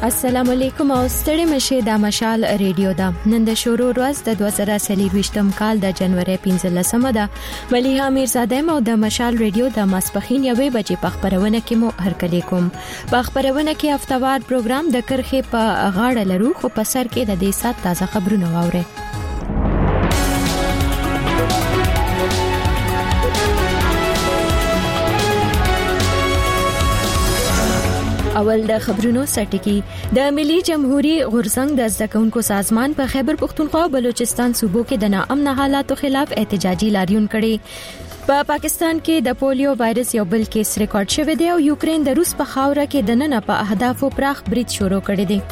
السلام علیکم او ستړي مشه د مشال ریډیو دا نن د شروع ورځ د 2023م کال د جنوري 15مه ده مليها میرزاده مو د مشال ریډیو د ماسپخین 1 بجې په خبرونه کې مو هرکلی کوم په خبرونه کې هفتوار پروګرام د کرخه په غاړه لرو خو په سر کې د دې سات تازه خبرونه واوري اول د خبرونو سرټکی د ملي جمهوریت غورځنګ د زدکونکو سازمان په خیبر پختونخوا او بلوچستان صوبو کې د ناامن حالاتو خلاف احتجاجي لاریون کړي په پاکستان کې د پولیو وایرس یو بل کیس ریکارډ شوی دی او یوکرين د روس په خاوره کې د نن په اهدافو پراخ برید شروع کړی دی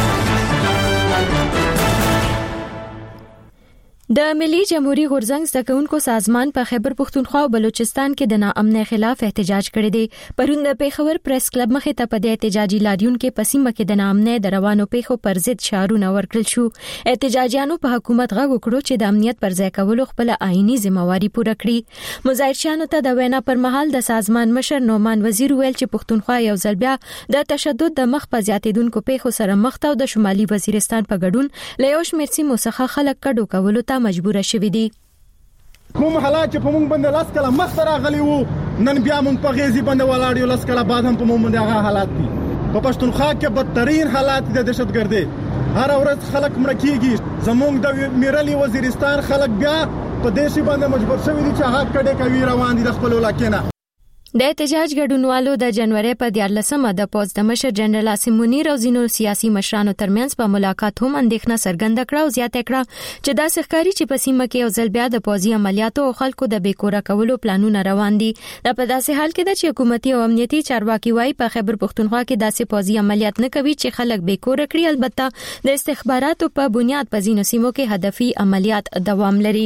د ملي جمهوریت غورځنګ زدکونکو سازمان په خیبر پختونخوا او بلوچستان کې د ناامن خلاف احتجاج کړی دی پرون د پیښور پریس کلب مخې ته په احتجاجي لاریون کې پسیمه کې د ناامن د روانو پیښو پر ضد شعارونه ورکړل شو احتجاجیانو په حکومت غږ وکړو چې د امنیت پر ځای کولو خپل آئینی ځمواري پوره کړي مظاهرچیانو ته د وینا پر مهال د سازمان مشر نومان وزیر ویل چې پختونخوا یو ځل بیا د تشدد د مخ په زیاتیدونکو پیښو سره مخ ته او د شمالي وزیرستان په ګډون له یو شمېر سیمو څخه خلک کډو کولو ته مجبور شوي دي کوم حالات چې په مونږ باندې لاس کله مخ سره غلي وو نن بیا مونږ په غیزي باندې ولاړ یو لاس کله بعد هم په مونږ باندې هغه حالات دي په پښتونخوا کې بدترین حالات د دهشتګردي هر ورځ خلک مړ کیږي زمونږ د میرلی وزیرستان خلک بیا په دیشي باندې مجبور شوي دي چې هغه کډه کوي روان دي د خپل ولاکینه د احتجاج ګډونوالو د جنوري په 14مه د پوز د مشر جنرال عاصم منیر او زینو سیاسي مشرانو ترمنځ په ملاقات هم اندېښنه څرګنده کړه او زیاته کړه چې دا ښکاری چې په سیمه کې یو ځل بیا د پوزي عملیاتو او خلکو د بیکوره کولو پلانونه روان دي دا په داسې حال کې ده چې حکومتي او امنیتي چارواکي وايي په خیبر پختونخوا کې داسې پوزي عملیات نه کوي چې خلک بیکوره کړي البته د استخباراتو په بنیاد په زینو سیمو کې هدفي عملیات دوام لري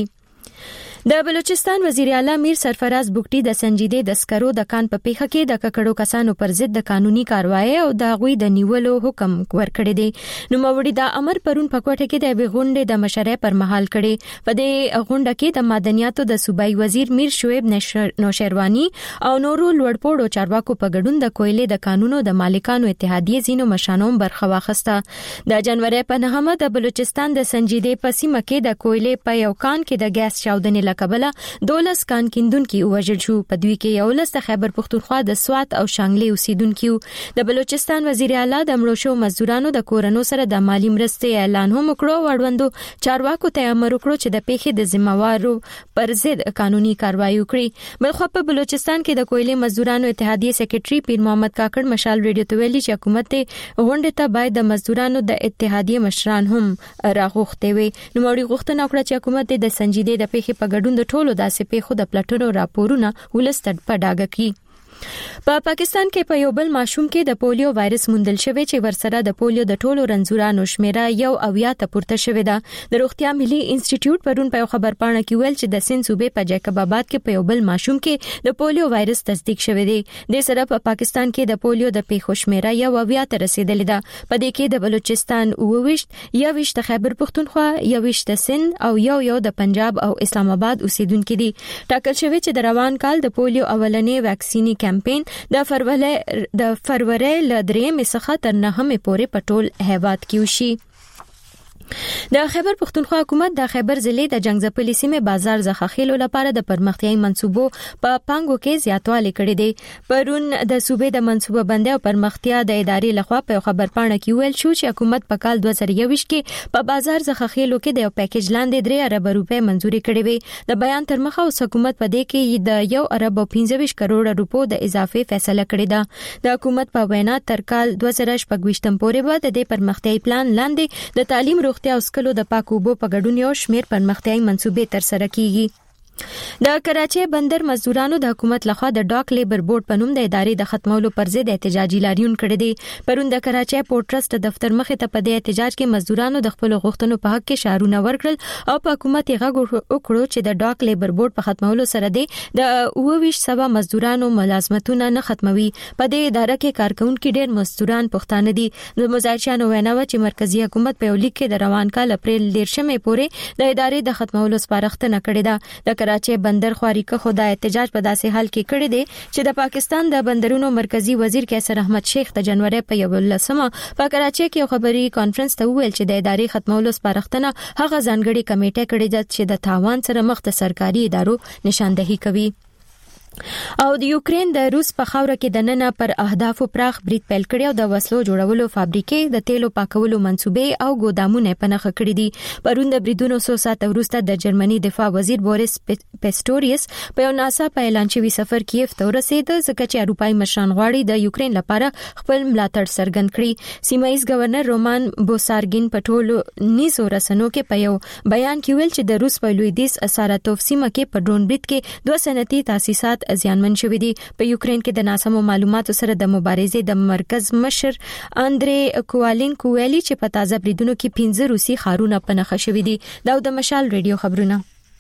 د بلوچستان وزیر اعلی میر سرفراز بوګټي د سنجیدې د سکرو د کان په پیښه کې د ککړو کسانو پر ضد د قانوني کاروایی او د غوي د نیولو حکم ورکړی دی نو موري د امر پرون په کوټه کې د غونډې د مشرۍ پر مهال کړي په دې غونډه کې د مدنیاتو د صوبایي وزیر میر شعیب نوشیروانی او نورو لوړپوړو چارواکو په ګډون د کویلې د قانونو د مالکانو اتحادیې زینو مشانوم برخه واخیسته د جنوري په 9مه د بلوچستان د سنجیدې په سیمه کې د کویلې په یو کان کې د ګیس چاودنې کبله 12 کان کیندونکو وژل شو په دوی کې یو لس خیبر پختونخوا د سوات او شانګلې اوسیدونکو د بلوچستان وزیر اعلی د مړو شو مزدورانو د کورونو سره د مالی مرستې اعلان هم وکړو وړوندو چارواکو ته امر وکړو چې د پیښې د ذمہوارو پر ضد قانوني کاروایی وکړي بلخو په بلوچستان کې د کویلې مزدورانو اتحادیې سیکریټري پیر محمد کاکړ مشال ریډیو ته ویلي چې حکومت غونډه ته باید د مزدورانو د اتحادیې مشران هم راغوښتي وي نو موري غوښتنه وکړه چې حکومت د سنجیدې د پیښې په ګډون د ټولو داسې پیښو د پلاتونو راپورونه ولستړ په ډاګه کړي په پاکستان کې په یو بل ماشوم کې د پولیو وایرس موندل شوی چې ورسره د پولیو د ټولو رنځورانو شمیره یو اویا ته پورته شوی ده د روغتیا ملي انسټیټیوټ پرون په خبر پاڼه کې ویل چې د سند صوبې په جیکب آباد کې په یو بل ماشوم کې د پولیو وایرس تصدیق شوی دی د سره په پاکستان کې د پولیو د پیښو شمیره یو اویا ته رسیدلې ده په دې کې د بلوچستان 22 د خیبر پختونخوا 21 د سند او یو د پنجاب او اسلام آباد اوسیدونکو دي ټاکل شوی چې د روان کال د پولیو اولنې ویکسینی کمپاین د فروری ل 3 څخه تر 9 پورې په ټول هیواد کې وشي د خیبر پختونخوا حکومت د خیبر ضلع د جنگزپلي سیمه بازار زخخیلو لپاره د پرمختیايي منصوبو په پانګو کې زیاتوالی کړی دی پرون د صوبې د منصوبه بندي او پرمختیا د ادارې لخوا په خبر پاڼه کې ویل شو چې حکومت په کال 2021 کې په بازار زخخیلو کې د یو پیکیج لاندې 3 ارب روپے منزوري کړې وي د بیان تر مخه اوس حکومت په دې کې د 1 ارب 25 کروڑ روپو د اضافه فیصله کړې ده د حکومت په وینا تر کال 2025 پورې به د پرمختیايي پلان لاندې د تعلیم روغتیا او سکلو د پاکو اوبو په ګډون یو شمېر پرمختیايي منصوبې تر سره کیږي د کراچۍ بندر مزدورانو د حکومت لخوا د ډاک لیبر بورډ په نوم د ادارې د ختمولو پر ضد احتجاجي لاریون کړی دی پرون د کراچۍ پورټ ټرست دفتر مخې ته په دې احتجاج کې مزدورانو د خپل غوښتنو په حق کې شعارونه ورکړل او په حکومت یې غږ وکړو چې د ډاک لیبر بورډ په ختمولو سره د 22 مزدورانو ملازمتونه نه ختموي په دې اداره کې کارکونکو ډېر مزدوران پښتانه دي د مزارچیانو وینا و چې مرکزی حکومت په یو لیک کې د روان کال اپریل 10 پورې د ادارې د ختمولو سپارښتنه کړې ده د کراچي بندر خواریکه خدا احتجاج په داسې حال کې کړی دی چې د پاکستان د بندرونو مرکزی وزیر قیصر احمد شیخ د جنوري په 11مه په کراچي کې یو خبري کانفرنس ته ویل چې د ادارې ختمولو سپارښتنه هغه ځانګړي کمیټه کړې ده چې د تاوان سره مخ د سرکاري ادارو نشاندهي کوي. او د یوکرين د روس په خاوره کې د نننه پر اهدافو پراخ برید پیل کړی او د وسلو جوړولو فابریکې د تیلو پاکولو منسوبې او ګودامونه پنهخه کړی دي. پرون د بریدونو 100 ساعت وروسته د جرمني دفاع وزیر بوریس پیسټوریس په یو ناڅاپه اعلان شوی سفر کیف ته ورسید ځکه چې اروپای مشران غواړي د یوکرين لپاره خپل ملاتړ څرګند کړي. سیمایي گورنر رومان بوسارګین په ټولو نيزو رسنو کې په یو بیان کې ویل چې د روس په لویدیځ اساراتوف سیمه کې په ډرون برید کې 2 صنعتي تاسیسات زیانمن شوي دي. په یوکرين کې د ناسمو معلوماتو سره د مبارزې د مرکز مشر اندري کوالینکو ویلي چې په تازه بریدونو کې 15 روسي خارونه پنهخه شوي دي. دا د مشال ریډیو خبرونه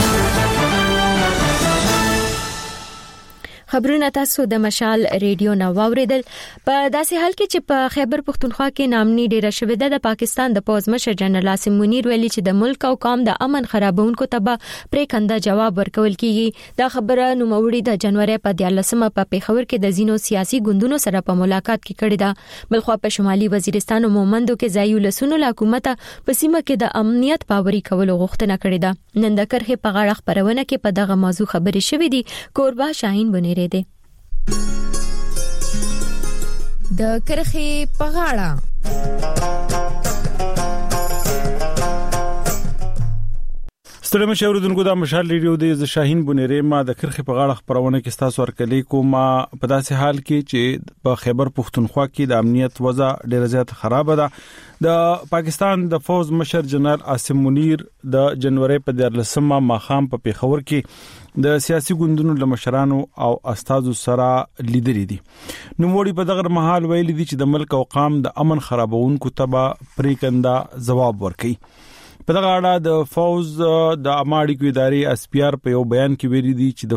تاسو د مشال ریډیو نو واوریدل. په داسې حال کې چې په خیبر پختونخوا کې نامني ډیره شوې ده د پاکستان د پوز مشر جنرال عاصم منیر ویلي چې د ملک او قوم د امن خرابونکو ته به پریکنده جواب ورکول کیږي. دا خبره نوموړي د جنوري په 14مه په پیښور کې د زینو سیاسي ګوندونو سره په ملاقات کې کړې ده. بلخوا په شمالي وزیرستان او مومندو کې ځایي ولسونو له حکومت په سیمه کې د امنیت باوري کولو غوښتنه کړې ده. نن د کرخه په غاړه خبرونه کې په دغه موضوع خبرې شوې دي. کوربه شاهین بنيري د کرخه په غاړه ستړي مشوردونکو د مشال ریډیو د شاهین بنيري ما د کرخه په غاړه خبرونه کې تاسو ورکلي کوم په داسې حال کې چې په خیبر پختونخوا کې د امنیت وضع ډیره زیات خراب ده. د پاکستان د فوز مشر جنرال عاصم منیر د جنوري په 14مه ماخام په پیښور کې د سیاسي ګوندونو له مشرانو او استادو سره لیدلې دي. نو موړي په دغه محل ویل دي چې د ملک او قوم د امن خرابونکو تبا پریکنده جواب ورکړي. په دغه اړه د فوز د اماړي کو ادارې اسپیار په یو بیان کې ویلي دي چې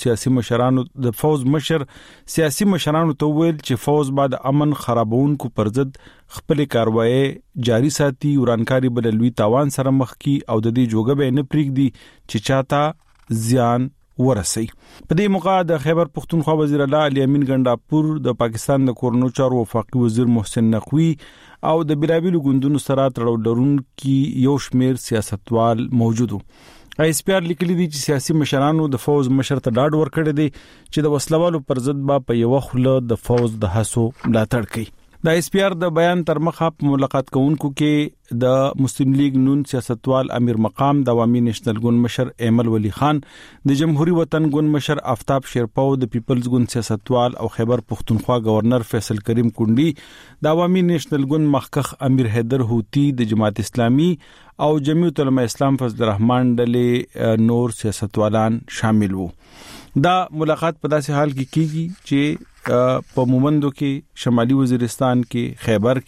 د فوز مشر سیاسي مشرانو ته ویل چې فوز بعد امن خرابونکو پر ضد خپل کاروایی جاری ساتي ورانکاري بللوي تاوان سره مخ کی او د دې جوګه به نه پریږدي چې چاته زیان ورسي. په دې موقع د خیبر پختونخوا وزیر اعلی علي امین ګنداپور د پاکستان د کورنو چارو وفاقي وزیر محسن نقوی او د بیلابیلو ګوندونو سره تړاو لرونکي یو شمیر سیاستوال موجودو. ایس پی آر لیکلي دي چې سیاسي مشرانو د فوز مشر ته ډاډ ورکړی دی چې د وسلوالو پر ضد په یو خله د فوز د هڅو ملاتړ کوي. د ایس پی آر د بیان تر مخه په ملاقات کوونکو کې د مسلم لیگ نون سیاستوال امیر مقام د عوامي نېشنل ګوند مشر ایمل ولی خان د جمهوریت وطن ګوند مشر آفتاب شیرپاو د پیپلز ګوند سیاستوال او خیبر پختونخوا گورنر فیصل کریم کونډي د عوامي نېشنل ګوند مخکخ امیر حیدر هوتی د جماعت اسلامي او جمعیت العلماء اسلام فضل الرحمن ډلې نور سیاستوالان شامل وو. دا ملاقات په داسې حال کې کیږي چې په مومندو کې شمالي وزیرستان کې خیبر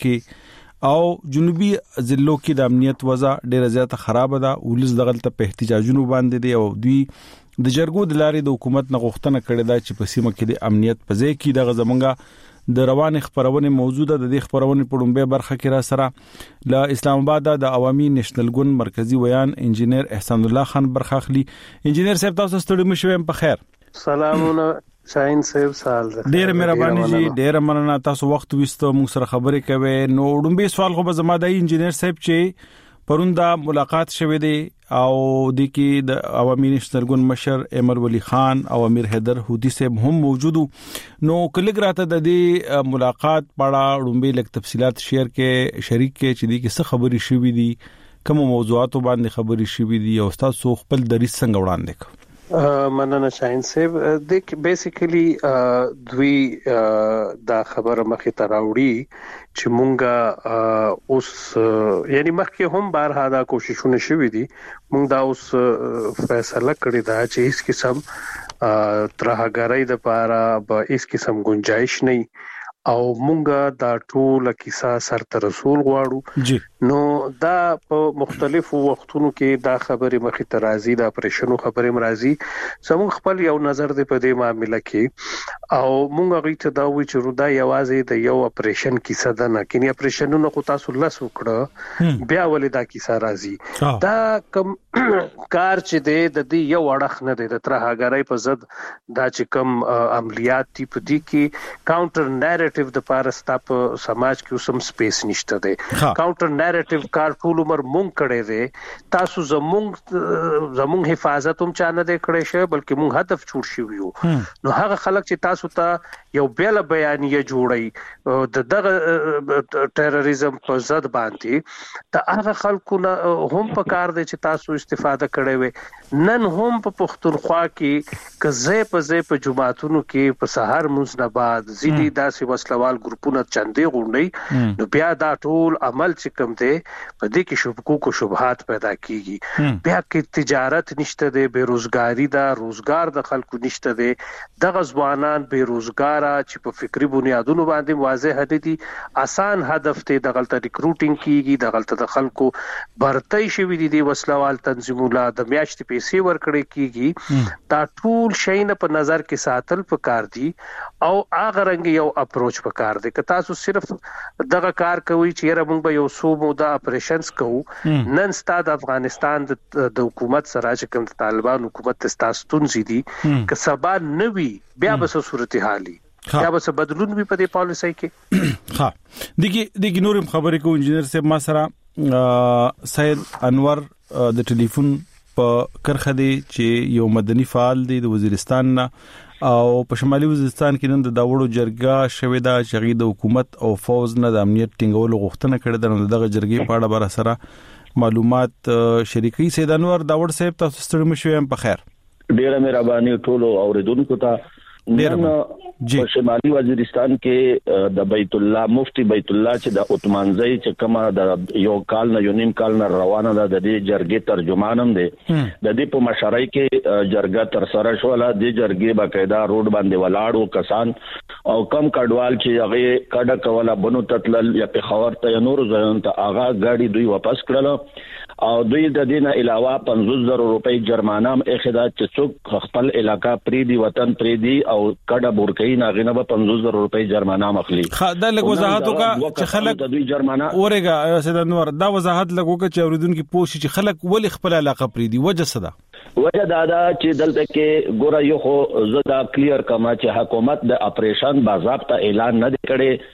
کې او جنوبي ضلعو کې د امنیت وضع ډیره زیاته خراب ده. ولز دغلت په احتجاجونو باندې دي او دوی د جرګو د لارې د حکومت نه غوښتنه کړې ده چې په سیمه کې د امنیت په ځای کې دغه زمونږه د روان خبرونه موجوده د دې خبرونه په ډومبه برخه کې را سره ل اسلام آباد د عوامي نېشنل ګوند مرکزی ویان انجینیر احسان الله خان برخه اخلي. انجینیر صاحب تاسو ستړي مشوم په خیر. سلامونه شاهین صاحب سال ډیر مهرباني جی ډیر مننه تاسو وخت وستو موږ سره خبرې کوي. نو ډومبه سوال خو به زما د انجینیر صاحب چې پروندا ملاقات شوه دی او د کې د عوامي نېشنل ګوند مشر ایمل ولی خان او امیر حیدر هودی صاحب هم موجودو. نو کله راته د دې ملاقات په اړه ډومبه لک تفصيلات شیر کې شریک کې چې دې کې څه خبرې شوې دي کوم موضوعاتو باندې خبرې شوې دي او تاسو خپل دریس څنګه وړاندې کوئ. مننه شاهین صاحب. د بیسیکلی دوی دا خبره مخې ته راوړي چې مونږه اوس یعنی مخکې هم بارها دا کوششونه شوې دي. مونږ دا اوس فیصله کړی دا چې هیڅ قسم ترهګرۍ د پاره به هیڅ قسم گنجائش نه او مونږه دا ټول کیسه سر ته رسول غواړو نو دا په مختلفو وختونو کې دا خبره مخې ته راځي، دا اپریشنو خبره مرাজি. زموږ خپل یو نظر دی په دې معاملې کې او مونږ غوښتل ته دا وی چې رودا یوازې د یو اپریشن کیسه ده نه، کینی اپریشنونو خو تاسو لس وکړه بیا ولې دا کیسه راځي. دا کم کار چې دی د دې یو اړخ نه دی د ترهګرۍ په ضد دا چې کم عملیات تی په دې کې کاونټر نریټیو د پارستا په سماج کې اوسم سپیس نشته دی. کاونټر نریټیو کار ټول عمر مونږ کړی دی، تاسو زمونږ حفاظت هم چانه دی کړی شه بلکې مونږ هدف جوړ شو یو. نو هغه خلک چې تاسو ته یو بیل بیانیه جوړي د دغه ټیرریزم په ضد باندې ته هغه خلکو نه هم په کار دی چې تاسو استفاده کړی وي. نن هم په پښتونخوا کې کزې په جماعتونو کې په سحر مزنباد زیدي داسې وسلوال ګروپونه چندې غونډي، نو بیا دا ټول عمل چې کوم دی په دې کې شبکو شبهات پیدا کیږي. بیا کې تجارت نشته دی، بیروزګاری دا روزګار د خلکو نشته دی، دغه ځوانان بیروزګار چې په فکری بنیادونو باندې واضح دي، آسان هدف ته دغلت ریکروټینګ کیږي، دغلت د خلکو برتۍ شوی دي وسلوال تنظیمونه د میاشتې پیسې ورکړي کیږي. دا ټول شین په نظر کې ساتل پکار دي او هغه رنګ یو اپروچ پکار دي. که تاسو صرف دغه کار کوي چې موږ به یو سو موده اپریشنز کوو، نن ستاد افغانستان د حکومت سره چې کوم طالبان حکومت تاسو دي که سبا نوي بیا به صورتحالي یا به بدلون وي په دې پالیسي کې. ها دغه نورم خبرې کو انجنیر صاحب ما سره سید انور د ټلیفون په کرخه دی چې یو مدني فعال دی د وزیرستان نه او په شمالي وزیرستان کې نن د داوړو جرګه شوې ده چې د حکومت او فوز نه د امنیت ټینګولو غوښتنه کړې ده. دغه جرګې په اړه بر سره معلومات شریکي. سید انور داوړ صاحب تاسو ستړي مشوي په خیر. ډیره مهرباني ټولو اوریدونکو ته. په شمالي وزیرستان کې د بیت الله مفتی بیت الله چې د عثمانزی چې کومه د یو کال نه یو نیم کال نه روانه ده د دې جرګې ترجمانم دی. د دې په مشرۍ کې جرګه تر سره شوله. د جرګې باقاعده روډ باندې ولاړو کسان او کم کډوال چې هغه کډه کوله بنو تتل یا په خبر ته نور ځایون ته هغه غاډي دوی واپس کړل او دوی د دینه علاوه 50,000 روپۍ جرمانه هم اخدا چې څوک خپل علاقہ پریدي وطن پریدي او کډه بورکې ناغنه به 50,000 روپۍ جرمانه مخلي. دا لږ وضاحت وکړه چې خلک دوی جرمانه اورېګا سید انور دا وضاحت لږ وکړه چې اوریدونکو پوښتنه چې خلک ولې خپل علاقہ پریدي وجه څه ده؟ وجه دا چې دلته کې ګوره یو خو زدا کلیر کما چې حکومت د اپریشن باضابطه اعلان نه کړي،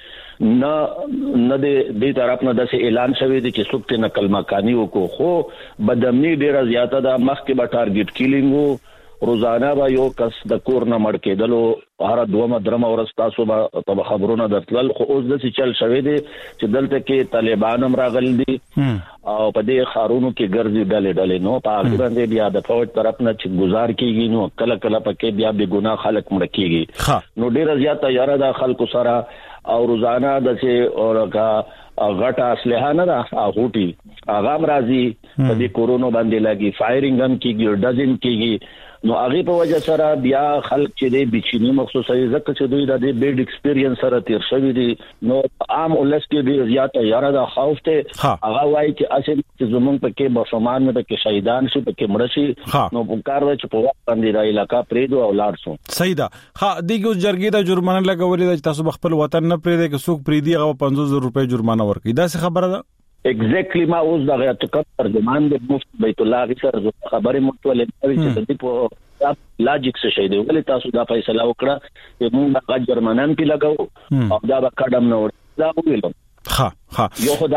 نه د طرف نه د اعلان شوی دی چې څوک ته نقل مکانی وکړو، خو بدامنی ډیره زیاته ده. مخکې به ټارګټ کیلینګ روزانه به یو کس د کور نه مړ کېدلو، هر دوه درمه ورځ تاسو به خبرونه درتل. خو اوس د چل شوی دی چې دلته کې طالبان هم راغلي دي او په دې خارونو کې ګرځي ډلې نو په هغه باندې بیا د فوج طرف نه چې گزار کیږي نو کله پکې بیا به ګناه خلک مړ کیږي. نو ډیره زیاته یاره د خلکو سره او روزانه د چې اورګه غټه اسلحه نه ده غوټي هغه راځي په دې کورونو باندې لګي، فایرینګ هم کیږي، ډزین کیږي. نو هغه په وجه سره بیا خلک چې د بچینی مخصوصي ځکه چې دوی د بیډ ایکسپیرینس سره تیر شوی دي نو عام ولس کې ډیر زیاته یاره د خوف ته هغه وایي چې اصل چې زمونږ پکې بشمار نه پکې شهیدان شي پکې مړ شي نو په کار چې په وخت باندې د علاقہ پریدو او لاړ شو. صحیح ده. ها دغه جرګې د جرمانه لګولې چې تاسو خپل وطن نه پریدي کې څوک پریدي هغه 50,000 روپۍ جرمانه ورکړي. دا څه خبره ده؟ ایگزیکټلی ما اوس دغه ترجمان د مفتی بیت الله غي سره خبرې متولې چې د دې په لاجیک څه شي دی ولې تاسو دا فیصله وکړه چې موږ د جرمنان په لګاو او دا به کډم نه ورته دا ویلو. ها یو خدا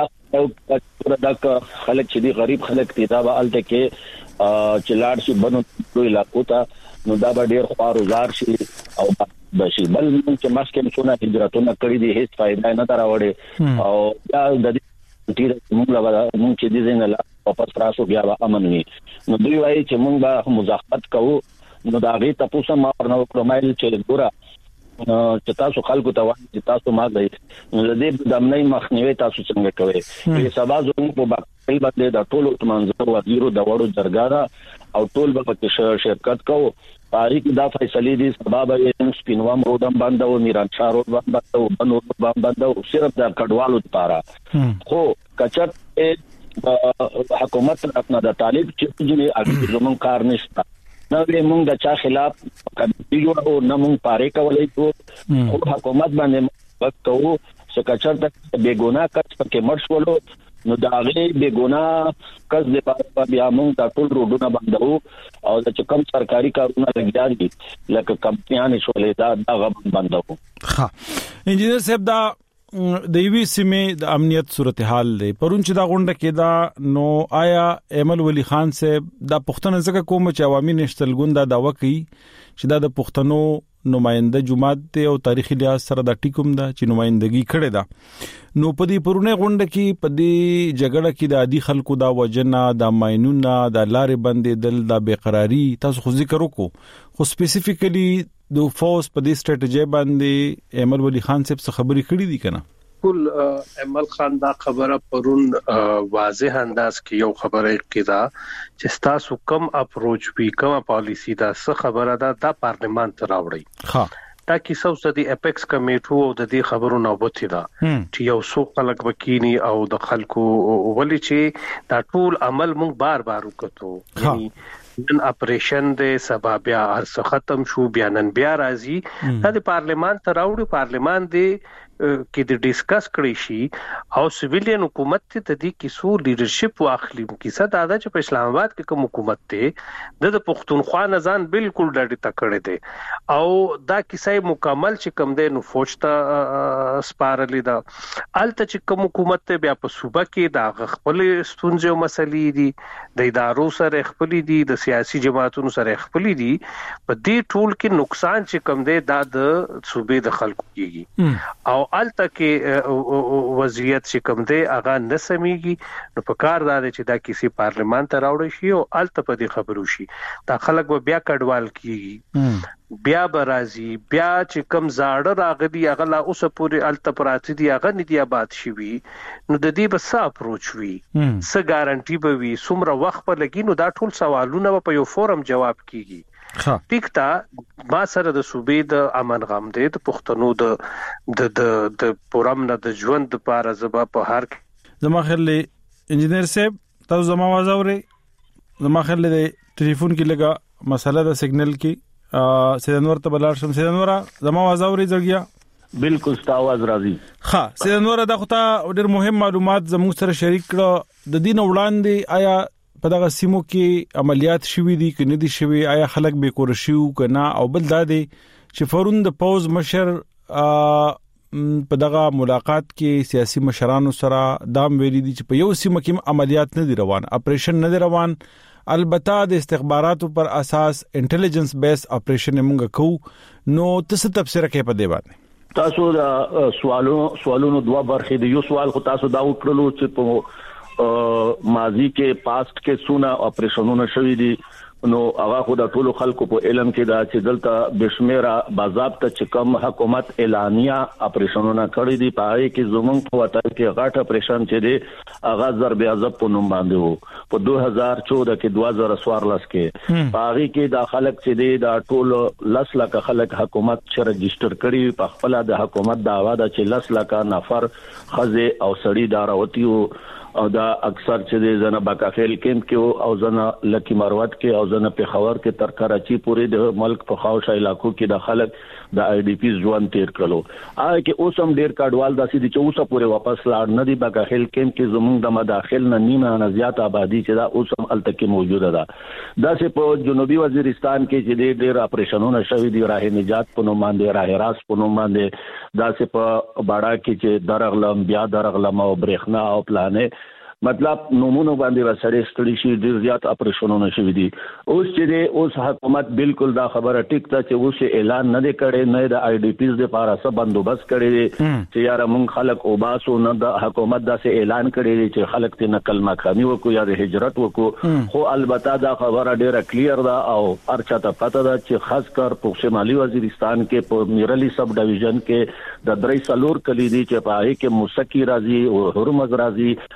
دا خلک چې دی غریب خلک دي دا به الته کې چې لاړ شي بنو دوی علاقو ته نو دا به ډیر خوارزار شي او بشي بل چې مسکه څونه هجرتونه کړی دي هیڅ فائدہ نه دراوړي او دا د ډیر موږ موږ چې دي زنه واپس راسو بیا امن وي نو دوی وايي چې موږ به مزاحمت کوو نو دا غي تاسو ما ورنو کومایل چې ګورا چې تاسو خلکو ته وایي چې تاسو ما دی نو دې د امنۍ مخنیوي تاسو څنګه کوي په سبا زموږ په باقي باندې د ټولو منځو وزیرو د وړو جرګه او ټول به پکې شرکت کوو. تاریخ دا فیصله دي سبب یې سپینوام روډم باندې او میرانشاه روډ باندې او بنو باندې صرف د کډوالو لپاره خو کچت حکومت خپل د طالب چې جنې اړیکې زمون کار نشته نو موږ د چا خلاف کډیو او نمون پاره کولای شو خو حکومت باندې وکړو چې کچرته بیګونا کس پکې مرشولو نو دا غي بیګونا کس د بیا موږ د ټول روډونه بندو او د کم سرکاري کارونه لګیان دي لکه کمپنیان شولې دا غو بندو ها انجینر صاحب دا د یوې سیمې د امنیت صورتحال دی پرون چې دا غونډه کې دا نو آیا ایمل ولی خان صاحب دا پښتون ځکه کوم چې عوامي نشتل ګوندا دا وکي چې دا د پښتنو نماینده جماعت ته او تاریخي لحاظ سره د ټیکوم دا چې نمائندګي کړي دا نو په دې پرونه غونډه کې په دې جګړه کې د عادي خلکو دا وجنه د ماينونه د لارې بندې دل د بیقراری تاسو خو ذکر وکړو خو سپیسیفیکلی د فوز په دې سټریټجی باندې ایمل ولی خان صاحب څخه خبرې کړې دي کنه ټول ایمل خان دا خبره پرون واضح انداز کې یو خبره کړه چې تاسو کوم اپروچ وی کوم پالیسی دا څه خبره ده د پارلیمان ته راوړی ها دا کیسه اوس د اپیکس کمیټو او د دې خبرو نوبته ده چې یو څو خلک وکینی او د خلکو ولې چې دا ټول عمل مونږ بار بار وکړو یعنی نن اپریشن د سبب بیا ارڅ ختم شو بیا نن بیا راځي دا د پارلیمان ته راوړي پارلیمان دی کې د ډیسکس کړی شي او سیویلین حکومت ته د دې کیسو لیډرشپ واخلي کیسه دا ده چې په اسلام آباد کې کوم حکومت ته د پښتونخوا نزان بالکل ډډه تکړه دي او دا کیسه مکمل چې کوم دی نو فوج ته سپارلې ده الته چې کوم حکومت ته بیا په صوبه کې دا خپل ستونزې او مسلې دي د ادارو سره خپل دي د سیاسي جماعتونو سره خپل دي په دې ټول کې نقصان چې کوم دی دا د صوبې د خلکو کیږي او الته کې وضعیت چې کوم دی هغه نسميږي نو په کار دا چې دا کیسې پارلیمان ته راوړي شي او الته په دې خبرو شي دا خلک بیا کډوال کیږي بیا برازي بیا چې کم زاړه راغلي هغه لا اوسه پوری الته پراتی دی هغه ندی آباد شي وي نو د دې بس اپروچ وي څه ګارانټي به وي څومره وخت په لګي نو دا ټول سوالونه په یو فورم جواب کیږي ټیک تا ما سره د صوبې د امن غم دی د پښتنو د پورم نه د ژوند لپاره زبا په هر زما خل انجینر صاحب تاسو زما आवाज اوري زما خل د ټلیفون کې لګا مسله د سیګنل کې سیدنور ته بلار شم سیدنور زما आवाज اوري ځګیا بالکل ستا आवाज راځي ها سیدنور دا خو ته ډېر مهم معلومات زموږ سره شریک کړه د دین وړاندې آیا په دغه سیمو کې عملیات شوي دي کنه دي شوي آیا خلک به کور شيو کنه او بل دادي چې فورن د پوز مشر په دغه ملاقات کې سیاسي مشرانو سره دام ویلي دي چې په یو سیمه کې عملیات نه دي روان اپریشن نه دي روان البته د استخباراتو پر اساس انټيليجنس بیس اپریشن موږ کوو نو تاسو تفسیر کوي په دې باندې تاسو دا سوالونو دوه برخې دي یو سوال خو تاسو دا وکړلو چې په ماضی کې پاست کې سونه اپریشنونه شوي دي نو هغه خو د ټولو خلکو په علم کې دا چې دلته بشمیره باضابطه چې کوم حکومت اعلانیه اپریشنونه کړی دي پای کې زمونږ په وطن کې غاټ اپریشن چې دی هغه ضرب اعظم په نوم باندې وو په 2014 کې 2014 کې پای کې د خلک چې دی دا ټول لس لک خلک حکومت چې رجستر کړي په خپل د حکومت داوا د چې لس لک نفر خزه او سړی داراوتیو او دا اکثر چې د زنه باکافل کیمپ کې او زنه لکی مروت کې او زنه پیښور کې تر کراچي پورې د ملک په خاوشه علاقو کې د خلک د آی ډی پی ژوند تیر کړلو آی کې اوسم ډیر کډوال داسې دي چې اوسه پورې واپس لاړ نه دي باکافل کیمپ کې زموږ د مداخل نه نیمه نه زیات آبادی چې دا اوسم الته کې موجوده ده داسې په جنوبي وزیرستان کې چې ډیر اپریشنونه شوي دي راه نجات په نوم باندې راه راس په نوم باندې داسې په باډا کې چې درغلم بیا درغلم او برېښنا او پلانې مطلب نمونه باندې وسړې ستړي شي ډیر زیات اپریشنونه شوي دي اوس چې اوس حکومت بالکل دا خبره ټیک ته چې اوس اعلان نه دی کړی نه د آی ډی پیز لپاره څه بندوبست کړی چې یار مونږ خلک او باسو نه د حکومت داسې اعلان کړی چې خلک ته نقل مکانی وکړو یا د هجرت وکړو خو البته دا خبره ډیره کلیر ده او ارچا ته پته ده چې خاص کر په شمالي وزیرستان کې په میرلی سب ډیویژن کې د درې سلور کلی دي چې په هغه کې موسکی راځي او هرمز راځي سوخل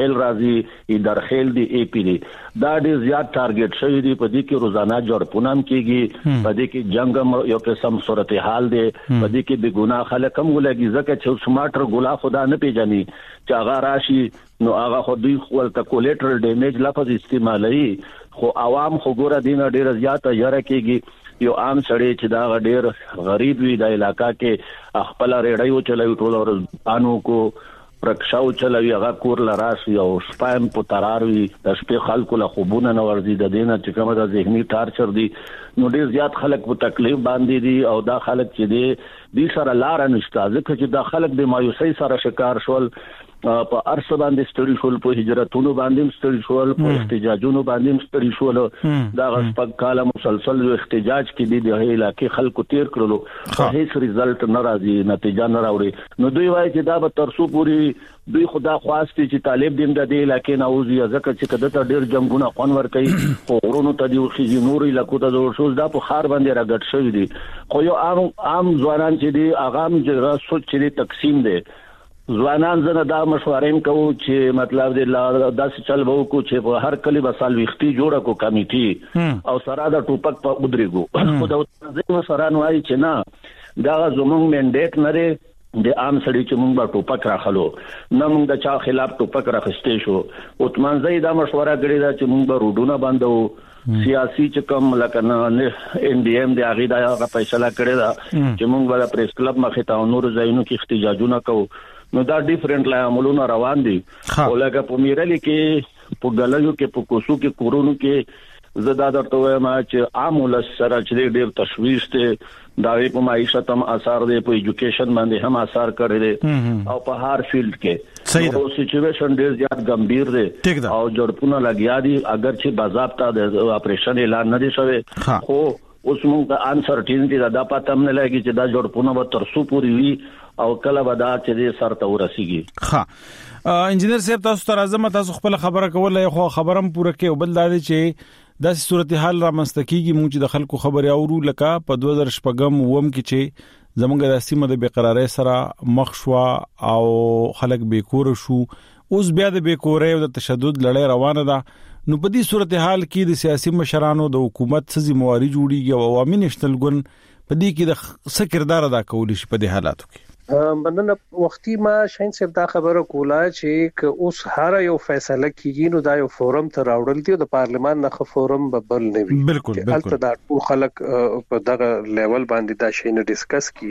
خیل راځي درخیل دی ای پی دی دا ډیر زیات ټارګټ شوی دی په دې کې روزانه جوړ پونم کیږي په دې کې جنگ یو قسم صورتحال دی په دې کې به ګناه خلک هم ولګي ځکه چې سمارټر ګلا خدا نه پیژني چې هغه راشي نو هغه خو دوی خپل کولیټرل ډیمیج لفظ استعمالوي خو عوام خو ګوره دینه ډیر زیات یره کیږي یو عام سړی چې دا ډیر غریب وي د علاقہ کې خپل ریډیو چلوي ټول ورځانو کو پرکشاو چلوي هغه کور لراشي او سپایم په ترار وي د شپې خلکو له خوبونه نه ورزي د دینه چې کومه د ذهني ټارچر دي نو ډیر زیات خلک په تکلیف باندې دي او دا خلک چې دي سره لار نشته ځکه چې دا خلک د مایوسۍ سره شکار شول په ارس باندې ستړي شول په هجرتونو باندې ستړي شول په احتجاجونو باندې ستړي شول دا غسپک کاله مسلسل احتجاج کې دي د علاقې خلکو تیر کړلو هیڅ ریزلټ نه راځي نتیجه نه راوړي نو دوی وایي چې دا به ترسو پوری دوی خدا خواسته چې طالب دیم د علاقې نه اوزي ځکه چې کده ته ډیر جنگونه خون ور کوي او ورونو ته دی خو نوري لکو ته جوړ شو دا په خار باندې راګټ شوی دي خو یو عام ځوانان چې دي اغام چې سوچ چې تقسیم دي ځوانان زنه دا مشورې کوو چې مطلب دې داسې چل وو کو چې په هر کلی بسال وختي جوړه کو کمیټي او سره د ټوپک په ودرېګو خو دا ځینې سره نوای چې نه دا زموږ منډیټ نه لري د عام سړي چې موږ په ټوپک راخلو نه موږ د چا خلاف ټوپک راخستې شو او تمنځي دا مشوره کړې دا چې موږ به روډونه باندې سیاسي چې کوم لکه نه ان ډي ام د هغه دا فیصله کړې دا چې موږ به پریس کلب مخې ته نور ځایونو کې احتجاجونه کوو نو دا ډیفرنٹ لا عملونه روان دي او لکه په میرالي کې په ګلایو کې په کوسو کې کورونو کې زدا درته وایم چې عام ولس سره چې ډېر تشویش ته دا په معیشت هم اثر دی په ایجوکیشن باندې هم اثر کړی دی او په هر فیلډ کې نو سچويشن ډېر زیات ګمبھیر دی او جوړپونه لګیا دي اگر چې باضابطه د اپریشن اعلان نه دي شوی خو اوس موږ د انسرټینټی دا پته هم نه لګي چې دا جوړپونه به ترسو پوری وي او کله به دا چې سر ته ورسیږي ها انجنیر صاحب تاسو تر اعظم تاسو خپل خبره کولای خو خبرم پوره کې او بل دا چې د صورتحال را مستکیږي موږ چې د خلکو خبري اورو لکه په 2015 ووم کې چې زمونږ د سیمه د بیقراری سره مخ شو او خلک بیکور شو اوس بیا د بیکورۍ او د تشدد لړۍ روانه ده نو په دې صورتحال کې د سیاسي مشرانو د حکومت سزي مواري جوړیږي او عوامي نشنل ګوند په دې کې د څه کردار ادا کولی شي په دې حالاتو کې مننه وختي ما شاین صاحب دا خبره کوله چې اوس هر یو فیصله کیږي نو دا یو فورم ته راوړل دی د پارلیمان نه فورم بل نه وي بالکل البته دا ټول خلک په دغه لیول باندې دا شی نه ډیسکس کی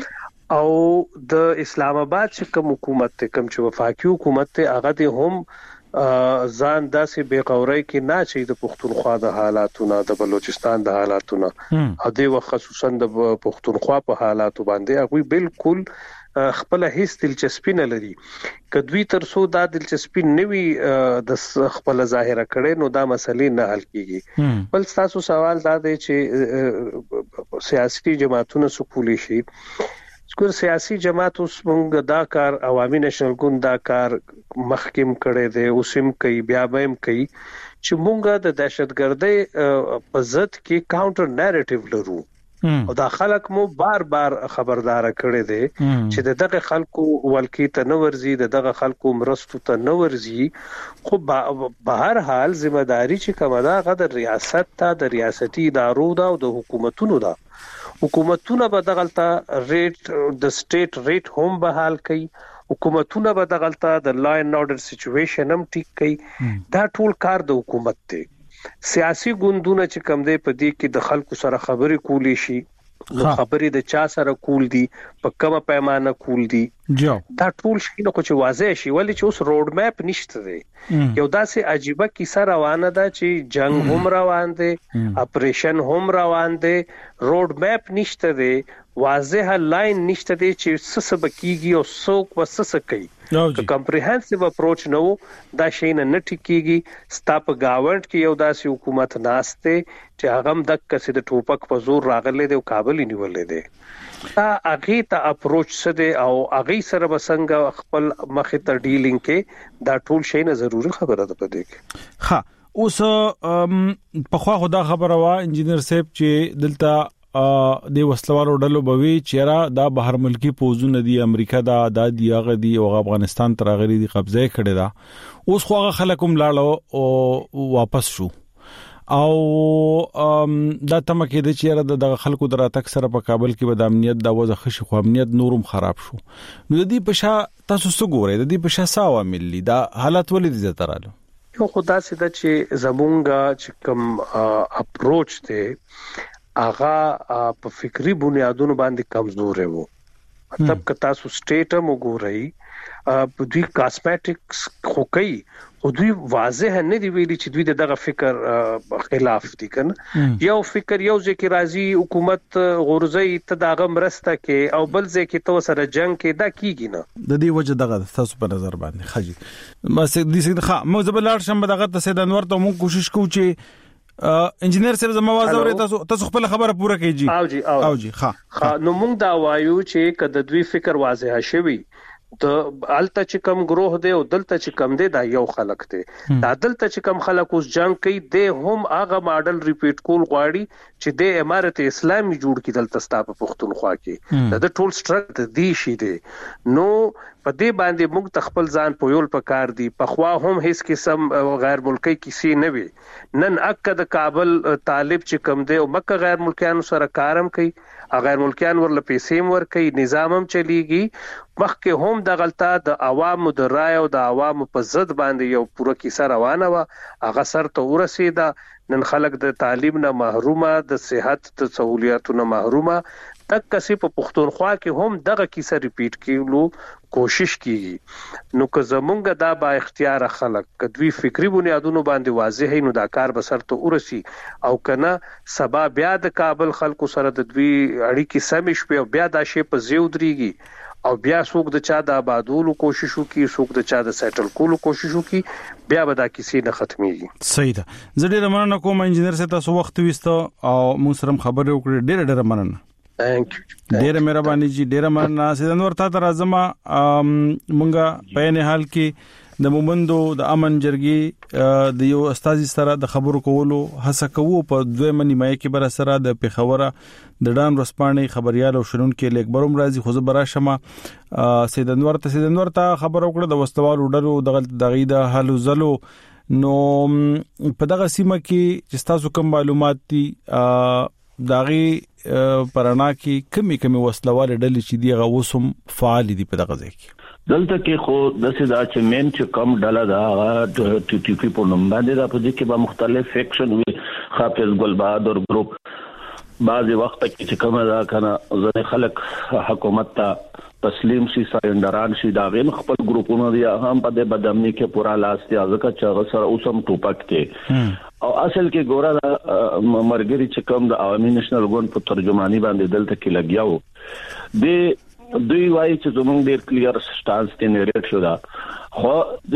او د اسلام آباد چې کوم حکومت ته کوم چې وفاقي حکومت ته هغه ته هم ځان داسې بیغوري کې نه چې د پښتونخوا د حالاتونو د بلوچستان د حالاتونو او د خصوصا د پښتونخوا په حالاتو باندې هغه بالکل خپل هیڅ دلچسپي نه لري کدوې ترسو دا دلچسپي نوي د خپل ظاهره کړي نو دا مسلې نه حل کیږي بل تاسو سوال دا دی چې سیاسي جماعتونو سکولي شي سکول سیاسي جماعت اوس موږ دا کار عوامي نشنل ګوند دا کار مخکیم کړي دي اوسم کوي بیا به کوي چې موږ د دهشتګردۍ په ضد کې کاونټر نریټیو لرو او دا خلک مو بار بار خبردار کړي دي چې دغه خلکو ولکې ته نورزي دغه خلکو مرستو ته نورزي خو به هر حال ځمېداري چې کومه دا غد ریاست ته د ریاستي ادارو دا او د حکومتونو دا حکومتونه به دغلطه ریټ د سټیټ ریټ هم بحال کړي حکومتونه به دغلطه د لا اینڈ آرډر سچويشن هم ټیک کړي دا ټول کار د حکومت ته سیاسي ګوندونه چې کم دی په دې کې د خلکو سره خبرې کولی شي نو خبرې د چا سره کول دي په کومه پیمانه کول دي دا ټول شي نو چې واضح شي ولې چې اوس روډ میپ نشته دی یو داسې عجيبه کیسه روانه ده چې جنگ هم روان دي اپریشن هم روان دي روډ میپ نشته دی واضح لاین نشته دی چې څه بکیږي او څوک وسڅ کوي که کمپریهنسیو اپروچ نو دا شي نه ټیکيږي ستاپ گاونټ کې یو داسې حکومت ناشته چې هغه هم د کسې د ټوپک په زور راغلي دی او کابل نیولې دی دا اغه ته اپروچ سده او اغه سره بسنګ خپل مخې ته ډیلینګ کې دا ټول شي نه ضروري خبره ده پدې کې ها اوس په خوا خدا خبره وا انجنیر صاحب چې دلته د وسلوالو ډلو بوي چیرې دا بهر ملکی پوزونه دي امریکا دا دی هغه دی او افغانستان ترغلي دي قبضه کړي دا اوس خو هغه خلکم لاړو او واپس شو او دا تمکه د چیرې د خلکو دراتک سره په کابل کې د امنیت د وضع خشي خو امنیت نورم خراب شو نو د دې په شا تاسو څه ګورئ د دې په شا ساو عامل دا حالت ولې دي تراله یو خدا سي چې زمونږه چې کوم اپروچ ته اغا په فکری بنیادونو باندې کمزور وو مطلب که تاسو سټیټ مو ګورئ په دوی کاسمیټکس خو کوي خو دوی واضح نه دی ویلي چې دوی دغه فکر خلاف دي کنه یو فکر یو ځکه راځي حکومت غورځي ته دغه مرسته کې او بل ځکه تو سره جنگ کې دا کیږي نه د دې وجه دغه تاسو په نظر باندې خجي بس دې څه مو زبلار شم دغه ته د انور ته مو کوشش کوو چې انجنیر صاحب زما आवाज اوري تاسو خپل خبره پوره کیږي او جی ها نو موږ دا وایو چې کله دوی فکر واضح شوی د الته چې کم گروه دی او دلته چې کم دی دا یو خلک دی دا دلته چې کم خلک اوس جنگ کوي د هم هغه ماډل ریپیټ کول غواړي چې د امارت اسلامي جوړ کی دلته ستاسو پښتونخوا کې د ټول سټرکټ دی شي دی نو په دې باندې موږ تخپل ځان پویول پکار دي په خوا هم هیڅ قسم غیر ملکی کسی نه وي نن اکد کابل طالب چې کم دی او مکه غیر ملکیانو سره کارم کوي غیر ملکیان ورل پیسې ور کوي نظامم چلیږي مخکې هم د غلطه د عوامو د رائے او د عوامو په ضد باندې یو پوره کیسه روانه و هغه سر ته ورسیده نن خلک د تعلیم نه محرومه د صحت د سہولیاتو نه محرومه تک کسي په پښتونخوا کې هم دغه کیسه ریپیټ کیلو کوشش کیږي نو که زمونږ دا با اختیار خلک کدوی فکری بنیادونو باندې واضح نو دا کار بسر ته ورسی او کنه سبا بیا د کابل خلکو سره د دوی اړیکې سمش په بیا دا شی په زیو دريږي او بیا څوک د چا د آبادولو کوشش وکي څوک د چا د سیټل کولو کوشش وکي بیا به دا کیسې نه ختميږي صحیح ده زه ډېر مننه کوم انجنیر صاحب تاسو وخت وستو او موږ سره خبرې وکړې ډېر مننه ثانک یو ډېر مهرباني جی ډېر مننه سیدن ورته تر ازما مونږه په نه حال کې د مومندو د امن جرګي د یو استاد سره د خبرو کولو هڅه کوو په دوه منی مې کې بر سره د پیښوره د ډان رسپانې خبريال او شرون کې لیکبروم راځي خو زبره شمه سیدن ورته خبرو کړ د وستوالو ډلو د غیدا حل زلو نو په دغه سیمه کې چې تاسو کوم معلومات دي داغي پرانا کې کمی وسلواله ډلې چې دی غوسم فعال دي په دغه ځای کې دلته کې خو د سدا چې مین چې کم ډله دا ټي ټي پی په نوم باندې دا په دې کې به مختلف فیکشن وي حافظ ګل بهادر ګروپ بعضي وخت کې چې کومه دا کنه ځنه خلک حکومت ته تسلیم شي سایندران شي دا غیم خپل ګروپونه دي هم په دې بدامني کې پورا لاس دی ځکه چې سره اوسم ټوپک کې او اصل کې ګورا مرګري چې کوم د عوامي نېشنل ګوند په ترجمانی باندې دلته کې لګیاو د دوی وایي چې زمونږ ډېر کلیر سټانس ته نریټ شو دا خو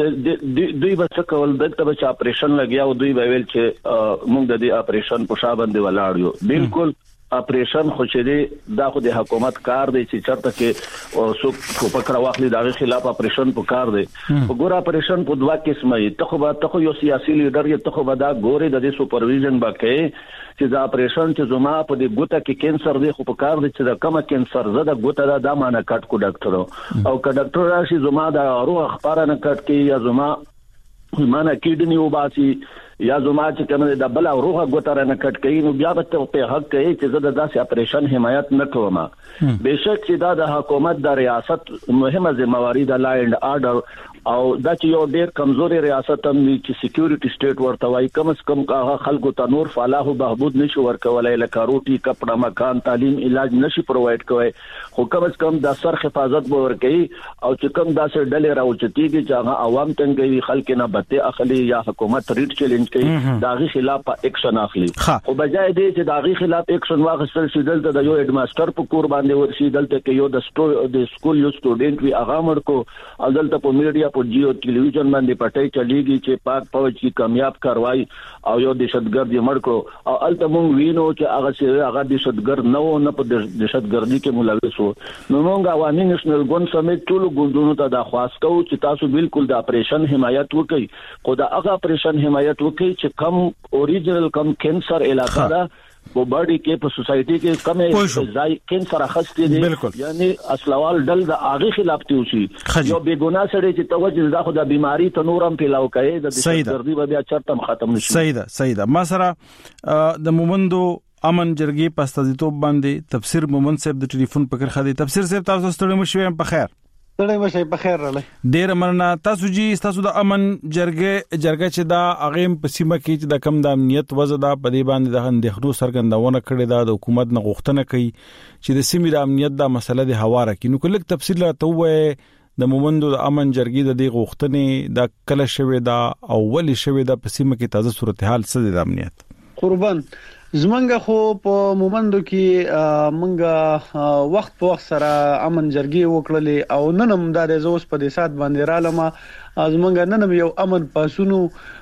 دوی به کول دلته به اپریشن لګیا او دوی به ویل چې موږ د دې اپریشن په شابه باندې ولاړ یو بالکل اپریشن خو چې دی دا خو د حکومت کار دی چې چرته کې څوک په کړه واخلي دا خلاف اپریشن په کار دی وګوره اپریشن په دوا قسمه ته خو یو سیاسي لیډر یې ته خو به دا ګوري د دې سپرویژن باکې چې دا اپریشن چې زما په دې ګوته کې کینسر دی خو په کار دی چې دا کومه کینسر زده ګوته دا مانه کټ کو ډاکټر او که ډاکټر راشي زما دا روح اخبار نه کټ کې یا زما مانه کډنی وباسي یا زما چې کومه د بل او روح ګوتره نه کټ کوي نو بیا به ته حق کوي چې زه د داسې اپریشن حمایت نه کوم بهشکه چې دا د حکومت د ریاست مهمه ذمہواری د لا اینڈ آرډر او دا چې یو ډېر کمزوري ریاست هم چې سکیورټي سټیټ ورته وای کم از کم هغه خلکو ته نور فلاح او بهبود نشي ورکولای لکه روټي کپڑا مکان تعلیم علاج نشي پرووایډ کوي خو کم از کم د سر حفاظت به ورکړي او چې کم داسې ډلې راوچتيږي چې هغه عوام څنګه خلک نه بته اخلي یا حکومت ریټ چیلنج کوي داغي خلاف اکشن اخلي او بجای دې چې داغي خلاف اکشن واغستل شي دلته د یو هډماستر په کور باندې ورشي دلته کې یو د سکول یو سټوډنټ وی هغه مړ کو دلته په میډیا په جیو ټلویزیون باندې پټای چلیږي چې پاک فوج کی کامیاب کاروای او یو دهشتګرد یې مړ کو او الته مونږ وینو چې هغه دهشتګرد نه په دهشتګردي کې ملوث وو نو مونږ عوامي نېشنل ګوند سمیت ټول ګوندونو ته دا خواست کوو چې تاسو بالکل د اپریشن حمایت وکړئ خو دا هغه اپریشن حمایت وکړئ چې کم اوریجنل کم کینسر علاقہ دا په باډي کې په سوسايټي کې کمې ځای کین سره خستې دي یعنی اصلوال ډل د اغه خلاف تی وشي یو بیګونا سره چې توجه دا خو د بیماری ته نورم پیلاو کوي د دردي بیا چرته ختم نشي صحیح ده ما سره د مومندو امن جرګي پاستازیتوب باندې تفسیر مومند صاحب د ټلیفون پکړه خدي تفسیر صاحب تاسو ستړي مشوي په خیر ستړي مشي په خیر رااله ډیر مننه تاسو جی تاسو د امن جرګه چې دا اغیم په سیمه کې چې د کم د امنیت وزدا په دی باندې د اندېښنو سرګندونه کړې ده د حکومت نه غوښتنه کوي چې د سیمې د امنیت د مسله د حواره کې نو کله تفصیل راته وې د مومندو د امن جرګې د دې غوښتنې د کله شوه دا اول شوه د په سیمه کې تازه صورتحال څه د امنیت قربان زمونږ خو په مومندو کې مونږ وخت په وخت سره امن جرګي وکړلې او ننم د زوس په دې سات باندې رالمه زمونږ ننم یو امن پاسونو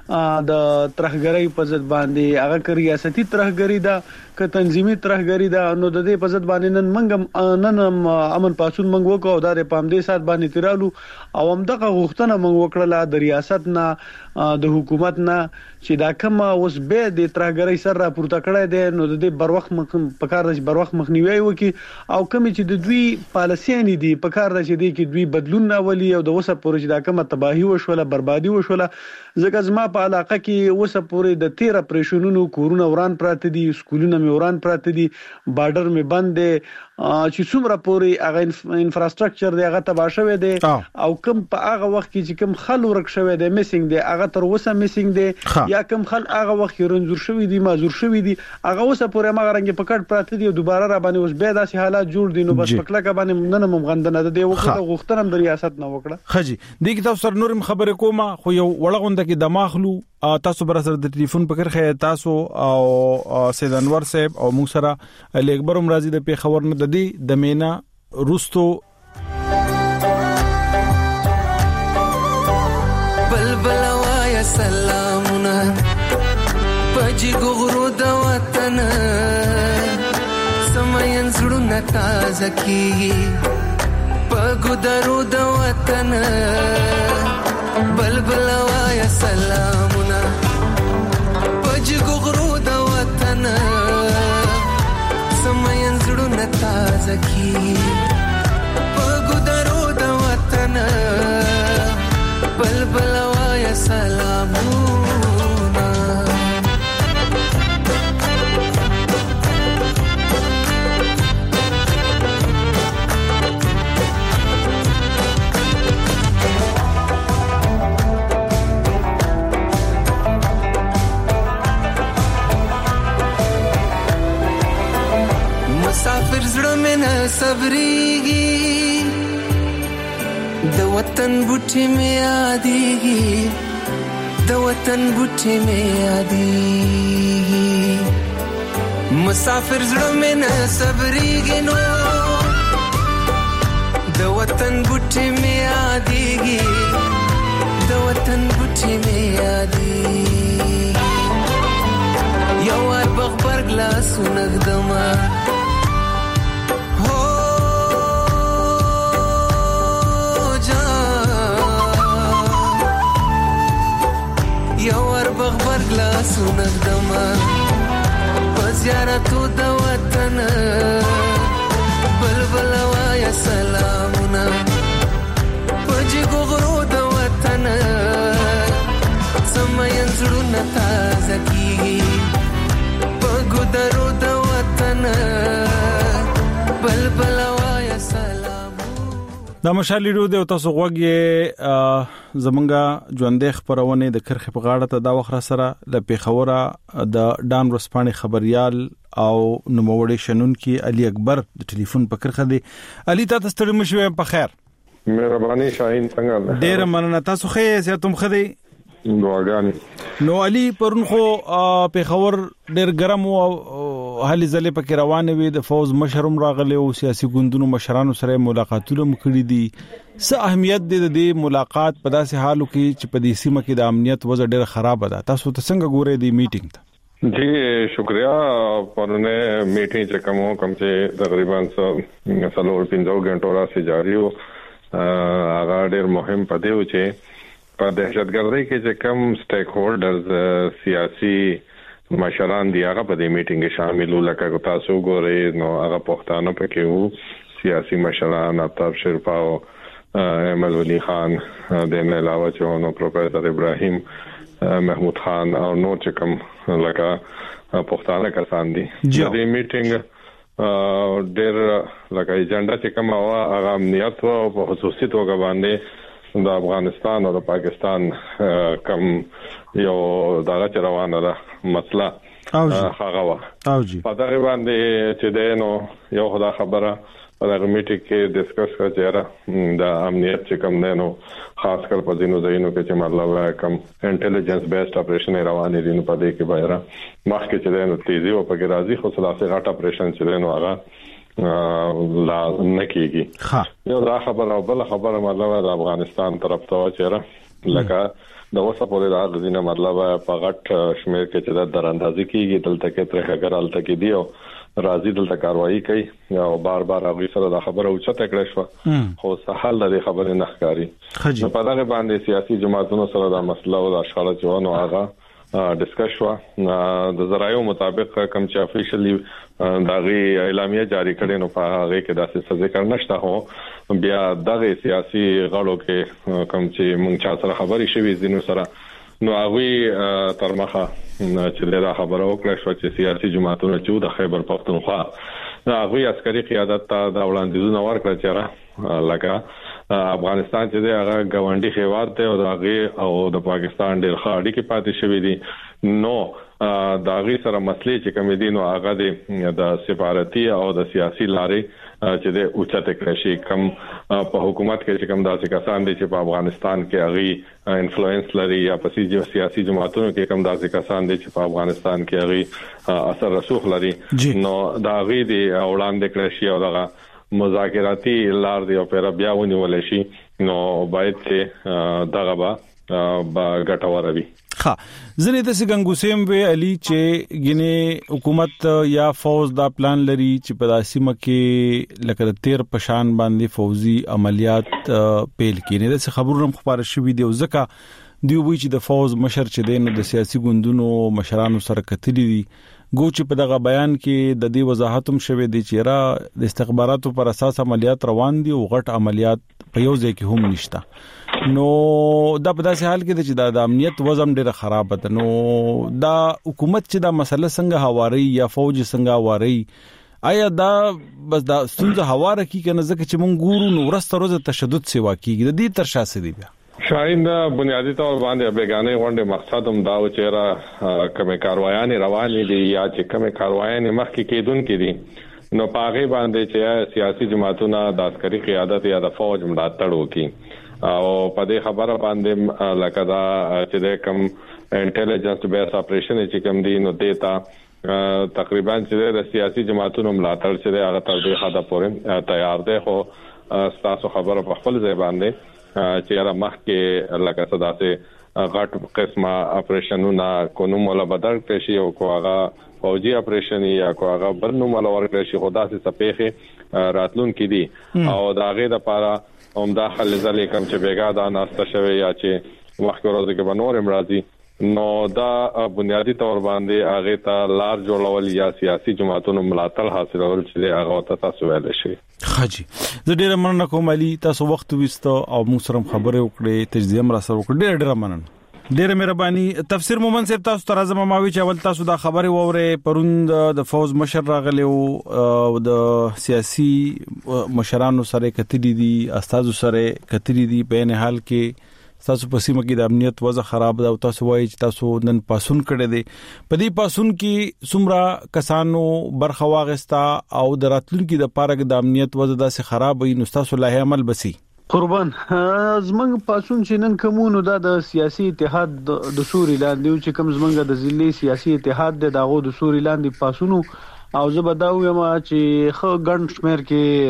د ترهګری په ضد باندې هغه ریاستي ترهګری دا ک تنظیمي ترهګری دا نو د دې په ضد باندې ننم امن پاسون مونږ وکاو د پام دې سات باندې تیرالو او هم دغه غوښتنه مونږ وکړه د ریاست نه د حکومت نه چې دا کوم اوس به د ترهګری سره راپورته کړی دی نو د دې بر وخت په کار د بر وخت مخنیوي وکي او کوم چې د دوی پالیسیان دي په کار د چې د دوی بدلون راولي او د وسه پروژه دا کومه تباہي وشوله بربادي وشوله ځکه زما په علاقه کې وسه پورې د 13 اپریشنونو کورونه وران پراته دي سکولونه می وران پراته دي بارډر می بند دي چې څومره پورې هغه انفراستراکچر دی هغه تباہ شوی دی او کوم په هغه وخت کې چې کوم خل ورک شوی دی میسنګ دی هغه تر وسه میسنګ دی یا کوم خل هغه وخت رنځور شوی دی مازور شوی دی هغه وسه پورې ما رنګ پکړ پراته دي دوباره را باندې اوس به داسې حالات جوړ دي نو بس پکړه کا باندې نن مغندنه د دې وخت غوښتنه د ریاست نه وکړه خجی د کتاب سر نورم خبره کومه خو یو وړغونده کې دماغلو تاسو بر سره د ټلیفون پکړ خې تاسو او سید انور صاحب او موږ سره علي اکبر مرضی د پیښور نه د دې د مینا روستو بلبل وایا سلامونه پجی ګورو د وطن سمین زړونه تازه کی پګودرو د وطن بلبل وایا سلامونه پجی ګورو د وطن سمین زړونه تازه کی پګودرو د وطن بلبل وایا سلامونه مسافر زړه مې نه صبرېږي د وطن بوټي مې یادېږي د وطن بوټي مې یادېږي مسافر زړه مې نه صبرېږي نو د وطن بوټي مې یادېږي د وطن بوټي مې یادېږي یو وار بغبر ګلاسونه ږدمه بغبر گلاسونه دما پزیارتو د وطن بلبل وایا سلامونه پجی ګورو د وطن سمین زړونه تازه کی پګودرو د وطن بلبل وایا سلامونه د مشالې رو د تاسو غوږی زمونږه ژوندې خبرونه د کرخ په غاړه ته دا وخت سره د پیښوره د ډان ورسپانې خبريال او نوموړي شنن کې علي اکبر د ټلیفون په کرخه دی علي تاسو ستړي مشوي په خیر مهرباني شاهین څنګه ډیر مننه تاسو خې ساتم خدي دعاګانې نو علي پرون خو پیښور ډیر ګرم او هلي ځلې پکې روانه وي د فوز مشرم راغلي او سیاسي ګوندونو مشرانو سره ملاقاتونه مکړي دي څه اهمیت دي د ملاقات په داسې حالو کې چې په دې سیمه کې د امنیت وضع ډیر خراب ده تاسو ته څنګه ګورئ د میټینګ ته जी शुक्रिया पौने मीटिंग से कम से तकरीबन 3-5 घंटों से जारी हो आगा ढेर मुहिम पदे हुए पर दहशतगर्दी के जो कम स्टेक होल्डर्स सियासी مشران دی هغه په دې میټینګ کې شامل لکه تاسو ګورئ نو هغه پښتانه پکې وو سیاسي مشران افتاب شرپاو احمد ولی خان د نه علاوه چونو پروفیسور ابراهیم محمود خان او نو چې کوم لکه پښتانه کسان دي د دې میټینګ ډېر لکه ایجنډا چې کوم هغه امنیت او په خصوصي توګه باندې د افغانستان او د پاکستان کوم یو دغه روانه ده مسله هغه وا په دغه باندې چې دینو یو خدا خبره په دغه میټینګ کې ډیسکس کړه د امنیت چې کوم دینو خاص کر په دینو ځایونو کې چې مطلب کوم انټيليجنس بیسډ اپریشن روانې دي نو په دې کې بایره مخکې چې دینو تیزی او په راځي خو سلاسي غټ اپریشن چې دینو هغه لا نکېږي یو دا خبره او بل خبره مطلب د افغانستان طرف ته چیرې لکه د وسه په لاره غزینه مطلب په غټ شمیر کې چې د دراندازي کېږي دلته کې ترخه ګرال تکې دی او راځي دلته کاروایی کوي او بار هغه سره د خبره اوچته کړې شو خو سهال د خبرې نه ښکاری په دغه باندې سیاسي جماعتونو سره د مسله او د اشخاص جوړونو هغه ډیسکس شو د زرایو مطابق کوم چې افیشلی دغه اعلامیه جاری کړي نو په هغه کې داسې ذکر نشته هو بیا دغه سیاسي غړو کې کوم چې مونږ چا سره خبري شوي دینو سره نو هغه تر مخه چې دا خبره وکړه شو چې سیاسي جماعتونه چې د خیبر پختونخوا هغه عسکري قیادت ته د وړاندیزونه ورکړل چې لکه افغانستان چې هغه ګاونډي هیواد ته او د پاکستان ډېر خاړي کې پاتې شوی دي نو دا غي سره مسلې چې کوم دي نو هغه د سفارتي او د سیاسي لارې چې د اوچته کړشي کم په حکومت کې چې کوم داسې کسان دي چې په افغانستان کې هغه انفلوئنس لري یا په سیاسي جماعتونو کې کوم داسې کسان دي چې په افغانستان کې هغه اثر رسوخ لري نو دا غي دي وړاندې کړشي او دغه مذاکراتي لار دی او پر بیا ونیول شي نو باید چې دغه با ګټور وي ها زنه د سګنګوسیم وی علي چې ګینه حکومت یا فوج دا پلان لري چې په داسې مکه لکه 13 پشان باندې فوزي عملیات پیل کینې د خبرونو خبره شوې دی ځکه دی وی چې د فوج مشر چې دین د سیاسي ګوندونو مشرانو سره کتلې دي ګو چې په دغه بیان کې د دې وضاحت هم شوه دي چې را د استخباراتو پر اساس عملیات روان دي او غټ عملیات په یو ځای کې هم نشته نو دا په داسې حال کې چې د امنیت وضع ډیره خراب ده نو دا حکومت چې دا مسله څنګه هواري یا فوج څنګه هواري آیا دا بس دا ستونزه هواره کی کنه ځکه چې مونږ ګورو نو ورسته روزه تشدد سیوا کیږي د دې تر شاسه دی بیا شاین بنیادی طور باندې بیگانه غونډه مقصد هم دا و چې را کومه کاروایانه روانې دي یا چې کومه کاروایانه مخکې کېدون کې دي نو پاغه باندې چې سیاسي جماعتونه د عسکري قیادت یا د فوج ملاتړ وکړي او په دې خبره باندې لکه دا چې کوم انټيليجنس بیس اپریشن چې کوم دي نو دیتا تقریبا چې د سیاسي جماعتونو ملاتړ چې هغه تر دې حدا پورې تیار دي خو تاسو خبره په خپل ځای باندې چې را مخ کې لکه صدا سه غټ قسمه اپریشنونه کوم ولا بدل کړي او کوغه فوجي اپریشن یا کوغه بلنو مل ورکړي شي خدا سه سپېخه راتلون کې دي او دا غي د لپاره عمده حل ځلې کوم چې بیګا دا ناسته شوی یا چې وخت ورځ کې بنور امراضي نو دا بنیادی طور باندې هغه ته لار جوړول یا سیاسي جماعتونو ملاتړ حاصلول چې هغه تاسو ویل شي خاجي زه ډیر مننه کوم علي تاسو وخت وستو او موږ سره خبرې وکړې تجزیه مر سره وکړې ډیر مننه ډیر مهرباني تفسیر مومن صاحب تاسو تر ازمه ماوي چې اول تاسو دا خبره ووره پروند د فوز مشر راغلی او د سیاسي مشرانو سره کتلې دي استادو سره کتلې دي په نه حال کې تاسو په سیمه کې د امنیت وضع خراب ده او تاسو وایي چې تاسو نن پاسون کړی دی په دې پاسون کې څومره کسانو برخه واغستا او د راتلونکو د پارک د امنیت وضع داسې خراب وي نو تاسو له عمل بسی قربان زمنګ پاسون چې نن کومونو د سیاسي اتحاد د سوري لاندې چې کوم زمنګ د ضلعي سیاسي اتحاد دغه د سوري لاندې پاسونو او زبداو یم چې خو ګڼ شمیر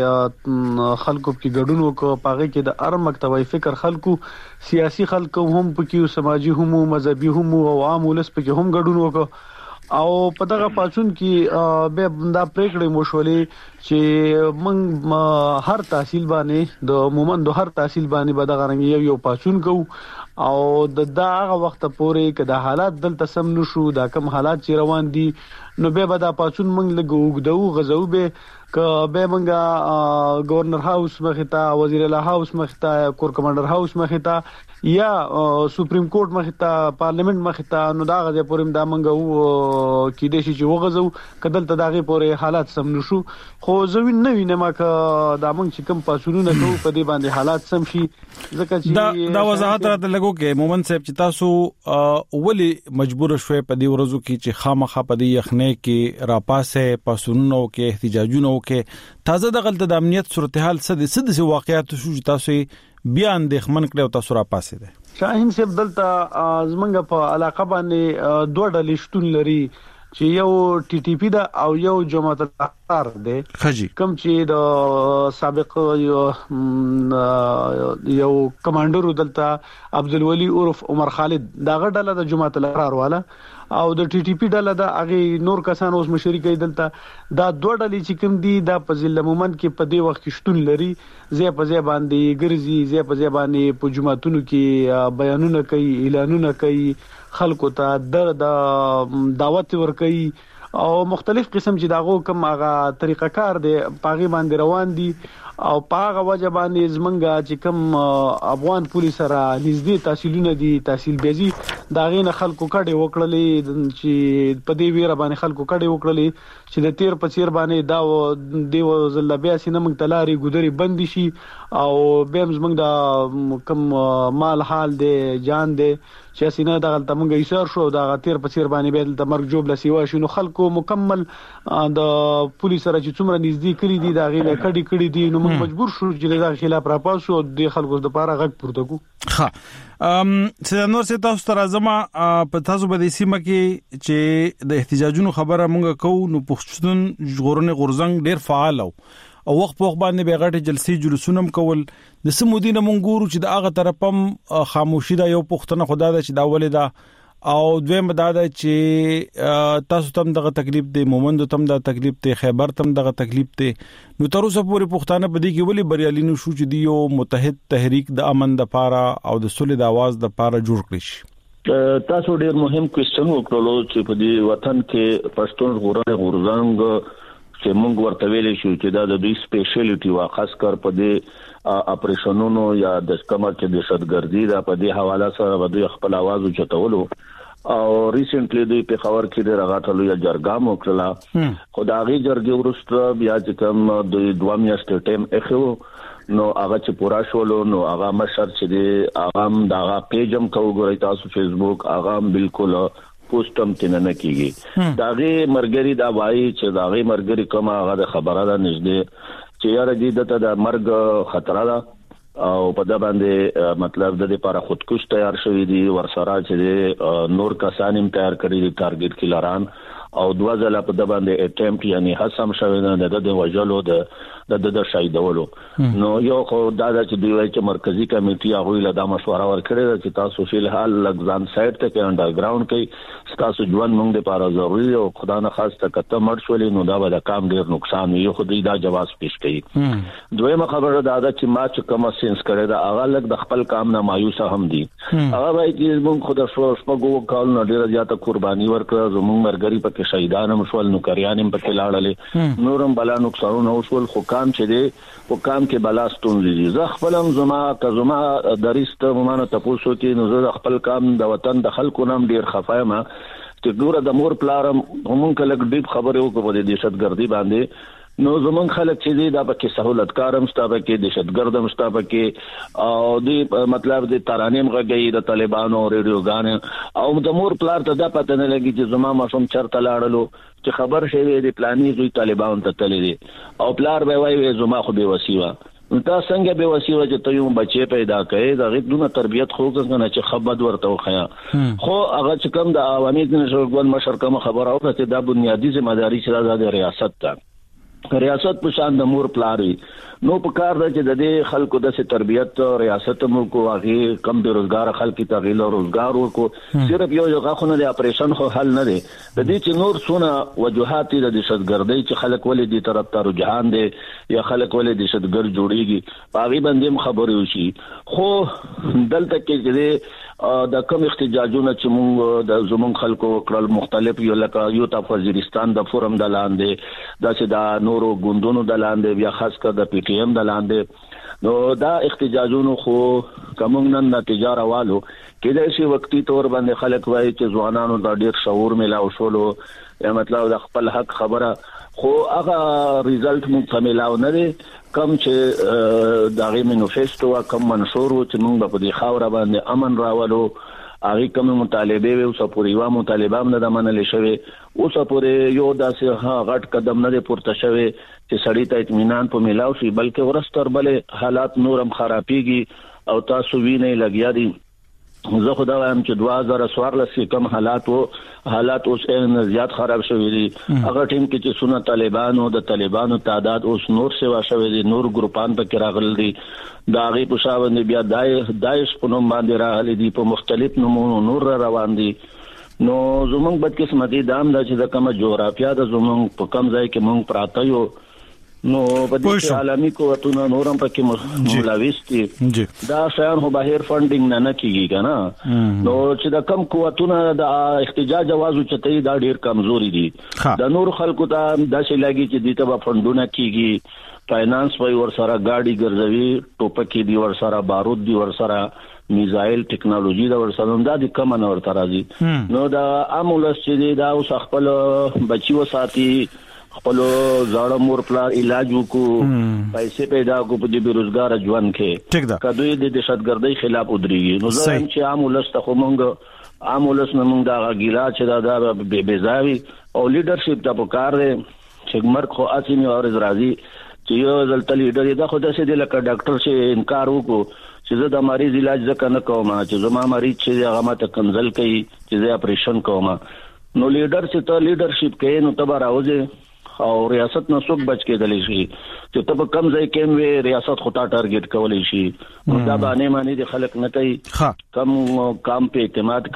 کې خلکو کې ګډون وکړ پاغه کې د ار مکتبي فکر خلکو سیاسي خلکو هم پکې سماجی هم مذهبي هم او عام ولس پکې هم ګډون وکړ او په دغه پاتون کې به دا پریکړې مشولې چې موږ هر تحصیل باندې د مومن د هر تحصیل باندې به دغه رنګ یو پاتون کو او دا هغه وخت پورې کدا حالات دلته سم نشو دا کم حالات چې روان دي نو به دا پاتون موږ لګو غزو به ک به موږ گورنر هاوس مختا وزیر اعلی هاوس مختا کور کمانډر هاوس مختا یا سپریم کورټ مختا پارلیمنت مختا نو دا غزه پورې دا موږ کې د شي چې وغزو کدل ته داغه پورې حالات سم نشو خو زوین نه وینم ک دا موږ چې کم پاسونو نه کوو په دې باندې حالات سم شي ځکه چې دا وضاحت راته لګو کې مومن صاحب چې تاسو ولی مجبور شوي په دې ورځو کې چې خامخا په دې یخنه کې راپاسه پاسونو کې احتجاجونه کې تازه د غلط د امنیت صورتحال سد واقعیت شو چې تاسو بیان د خمن کړو تاسو را پاسه ده شاهین صاحب دلته زمنګ په علاقه باندې دوه ډلې شتون لري چې یو ټي ټي پی دا او یو جماعت الاحرار ده کوم چې د سابق یو کمانډر دلته عبدالولي عرف عمر خالد دا غډله د جماعت الاحرار والا او د ټي ټي پی ډله دا هغه نور کسان اوس مشري کوي دلته دا دوه ډلې چې کوم دي دا په ضلع مومن کې په دې وخت کې شتون لري زی په زی باندې ګرځي زی په زی باندې په جماعتونو کې بیانونه کوي اعلانونه کوي خلکو ته د دعوت ورکوي او مختلف قسم چې داغو کوم هغه طریقه کار دی پاغي باندې روان دي او پاغه وجه باندې زمنګا چې کوم افغان پولیس سره نږدې تحصیلونه دي تحصیل بيزي داغه نه خلکو کډه وکړلې چې په دې ویره باندې خلکو کډه وکړلې چې د تیر په چیر باندې دا دیو زل بیا سینه موږ تلاري ګودري بند شي او بهم زمنګ دا کوم مال حال دی جان دی چې سینه دغه تمنګ ایثار شو دا تیر په چیر باندې به د مرګ جوړ لسی وای شنو خلکو مکمل د پولیس سره چې څومره نږدې کړی دي دا غیله کړي دي نو موږ مجبور شو چې دا خلاف را پاسو د خلکو د پاره غږ پورته کو ها سينور سي تاسو تر ازما په تاسو به د سیمه کې چې د احتجاجونو خبره مونږ کوو نو پښتون ژغورنې غورزنګ ډیر فعال او وخت په باندې به غټه جلسې جلوسونه کول د سمودینه مونږ ګورو چې د هغه طرفم خاموشي دا یو پښتنه خدا دا چې دا ولې دا او دویم دا چې تاسو تم دغه تکلیف دی مومند تم دا تکلیف دی خیبر تم دغه تکلیف دی نو تر اوسه پورې پښتانه په دې کې ولې بریالي نشو چې دی یو متحد تحریک د امن د پاره او د صلح د आवाज د پاره جوړ کړی شي تاسو ډیر مهم کوېسچن وکړلو چې په دې وطن کې پښتون ژغورنې غورزنګ چې موږ ورته ویلې شو چې دا د دوی سپیشلیټي وا خاص کر په دې اپریشنونو یا د کمر کې د دهشتګردي دا په دې حواله سره د دوی خپل आवाज چتولو او ریسنټلی دوی په خبر کې د راغاتلو یا جرګام وکړه خدایي جرګي ورسته بیا چې کوم د دوه میاشتې ټیم اخو نو هغه چې پورا شولو نو هغه مشر چې دی هغه دا پیجم کوګورای تاسو فیسبوک هغه بالکل پوسټم تنه کیږي داغه مرګري دا وایي چې داغه مرګري کومه هغه د خبره ده نږدې چې یاره دې د مرګ خطر ده او په دا باندې مطلب د لپاره خودکش تیار شوی دی ورسره چې نور کسانیم تیار کړی دي ټارګټ کیلران او دوه ځله په د باندې اټمپټ یعنی حسم شوی نه د وجلو د شهیدولو نو یو خو دا چې دوی وايي چې مرکزی کمیټي هغه له دا مشوره ورکړي چې تاسو فلحال لګزان سایت ته کې انډرګراوند کې تاسو ژوند موږ لپاره ضروري او خدای نه خاصه کته مړ شولې نو دا به کوم ډیر نقصان یو خو دوی دا جواز پیش کړي دویمه خبره دا ده چې ما چې کوم سنس کړی دا هغه لګ د خپل کام نه مایوسه هم دي هغه وايي چې موږ خدای شپږو کال نه ډیر زیاته قرباني ورکړه زموږ مرګري په کې شهیدان هم شول نو کریانم په کې لاړلې نورم بلا نقصانونه وشول خو کام چې دی په کام کې بلاستون دي زه خپلم زما درسته مانه تاسو کې نو زه خپل کام د وطن د خلکو نام ډیر خفایم چې ګوره د مور پلارم هم کله ډیپ خبره وکړو د دهشتګردي باندې نو زمون خلک چې دی دا پکې سہولت کارم ستابه کې دهشتګردم ستابه کې او دی مطلب د ترانیم غږی د طالبانو ریډیوګان او د مور پلار ته دا پته نه لګي چې زما ماشوم چرته لاړلو چې خبر شوی دی پلاني دوی طالبان ته تللی دي او پلار به وایي زما خو به وسیوا نو تا څنګه به وسیوا چې ته یو بچی پیدا کړې دا غوډونه تربيت خو څنګه چې خبرت ورته وخیا خو هغه چې کوم د عوامي نشورګون مشرکه خبر او ته دا بنیادی ذمہ داری چې د ریاست ته ریاست په شان د مور پلاری نو په کار ده چې د دې خلکو د تربيت ریاست مو کو هغه کم بیروزګار خلک ته غیله روزګار ورکو صرف یو غاخونه د اپریشن خو حل نه دی د دې چې نور سونه وجوهات د دهشتګردۍ چې خلک ولې دي طرف ته رجحان دي یا خلک ولې دهشتګرد جوړيږي پاغي باندې خبرې وشي خو دلته کې چې د کوم احتجاجونه چې موږ د زمون خلکو کړل مختلف یو لکه یو ته وزیرستان د فورم د لاندې د چې د نورو ګوندونو د لاندې بیا خاص کر د پی ټی ایم د لاندې نو دا احتجاجونه خو کوم نن نتیجه راوالو کله چې وختي تور باندې خلک وایي چې ځوانانو د ډیر شعور ملاو شولو یا مطلب د خپل حق خبره خو هغه ریزلټ مو ملاو نه دي کم چې دغه منیفیسټو کم منشور چې موږ په دې خاور باندې امن راولو هغه کوم مطالبه وي او سپوري مطالبه هم نه منل شوی او سپوري یو داسې غټ قدم نه پورته شوی چې سړی ته اطمینان په ملاو شي بلکې ورستر بلې حالات نورم خرابيږي او تاسو وینئ لګیا دي زه خدا وایم چې 2014 کې کم حالات اوس زیات خراب شوي دي هغه ټیم کې چې سونه طالبانو د طالبانو تعداد اوس نور سیوا شوي دي نور ګروپان په کې راغلي دي دا غي په شاوند بیا داعش په نوم باندې راغلي دي په مختلف نمونو نور روان دي نو زمونږ بدقسمتي دام دا چې د کومه جغرافیا د زمونږ په کم ځای کې مونږ پراته یو نو په دې عالمي قوتونو نورم پکې ملاويستي دا شان هو بهر فندینګ نه کیږي کنه نو چې دا کم قوتونو د احتجاج आवाज چتای دا ډیر کمزوري دي د نور خلکو ته دا شي لګي چې دته په فندونه کیږي فاینانس په ور سره گاډي ګرځوي ټوپکی دی ور سره بارود دی ور سره میزایل ټیکنالوژي دا ور سره دا د کم نه ور ترازي نو دا امولس چې دا اوس خپل بچي وساتي خپل زړه مور پلار علاج وکړو پیسې پیدا کو په دې بیروزګار ژوند کې کدوې د دهشتګردۍ خلاف ودرېږي نو زه چې عامولس ته کومنګ عامولس نمونږ دا غیلا چې دا بيزاوي او لیډرشپ ته پکار دی چې مرګ خو اصلي او راضي چې یو ځل لیډر دا خو داسې دی لکه ډاکټر چې انکار وکړو چې زه د مریض علاج ځکه نه کوم چې زما مریض چې هغه ماته کنزل کوي چې زه اپریشن کوم نو لیډر چې ته لیډرشپ کوي نو تبه راوځي او ریاست نه څوک بچ کېدلی شي چې ته په کم ځای کې وي ریاست خو تا ټارګټ کولای شي دا باندې معنی د خلک نه کوي کم کام په اعتماد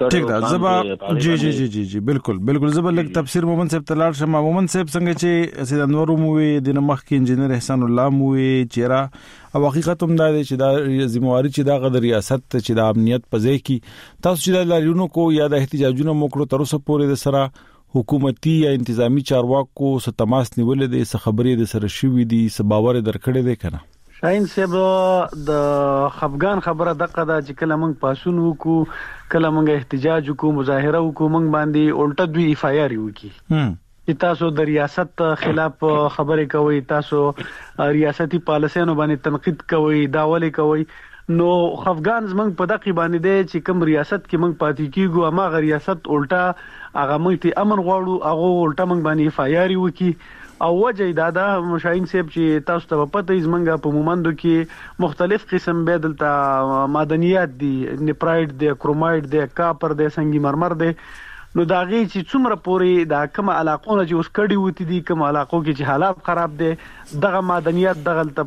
کړو جی بالکل زبر لک تفسیر مومن صاحب تلار شمه مومن صاحب څنګه چې سید انور مووي د نمخ کې انجنیر احسان الله مووي چیرې او حقیقت هم دا چې دا ذمہواری چې دا غد ریاست چې د امنیت په ځای کې تاسو چې د لاریونو کو یا د احتجاجونو موکړو تر اوسه پورې د سره حکومتي یا انتظامی چارواکو سره تماس نیولې دي څه خبرې د سره شوې دي څه باور درکړې دي کنه شاین صاحب د خفغان خبره دغه د چې کله موږ پاسون وکړو کله موږ احتجاج وکړو مظاهره وکړو موږ باندې الټه دوی اف آی آر وکړي چې تاسو د ریاست خلاف خبرې کوي تاسو ریاستي پالیسیانو باندې تنقید کوي داولې کوي نو خفغان زمنګ په دقیق باندې دی چې کوم ریاست کې موږ پاتې کیږو اما غ ریاست الټا هغه موږ ته امن غواړو هغه الټا موږ باندې فایاري وکي او وجه دا مشاهین صاحب چې تاسو ته پته زمنګ په مومندو کې مختلف قسم بدلته معدنیات دي نیپرایډ دي کرومایډ دي کاپر دي سنگي مرمر دي نو دا غي چې څومره پوري دا کوم علاقونه چې اوس کډي وتی دي کوم علاقو کې چې حالات خراب دي دغه معدنیات دغه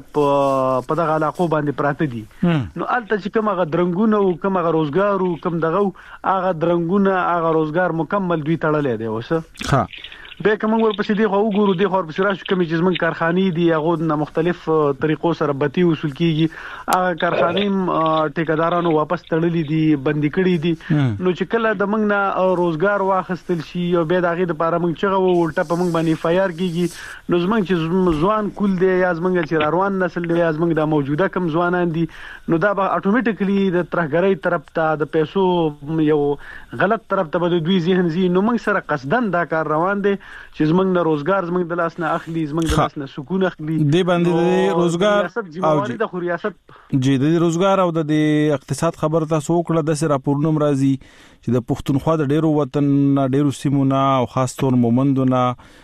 په دغه علاقو باندې پراته دي نو الته چې کوم غ درنګونه او کوم غ روزګار او کوم دغه هغه درنګونه هغه روزګار مکمل دوی تړلې دي اوس ها به کوم ورپسې دی خو وګورو دی خو ورپسې راشي کوم چې زمون کارخانې دي هغه د مختلف طریقو سره بتی وصول کیږي هغه کارخانې ټیکدارانو واپس تړلې دي بندي کړې دي نو چې کله د موږ نه روزګار واخستل شي او به دغه د لپاره موږ چغه ولټه په موږ باندې فایر کیږي نو زمونږ چې ځوان کول دی یا زمونږ چې روان نسل دی یا زمونږ د موجوده کم ځوانان دي نو دا به اتوماتیکلی د ترهګرۍ طرف ته د پیسو یو غلط طرف ته به دوی ذهن زی نو موږ سره قصدن دا کار روان دي چې زمنګ نه روزګار زمنګ د لاس نه اخلي زمنګ د لاس نه سکون اخلي دی باندې د روزګار او د ریاست جی د روزګار او د اقتصاد خبر تاسو کړه د سر راپورنوم راځي چې د پښتونخوا د ډیرو وطن ډیرو سیمونه او خاص تور مومندونه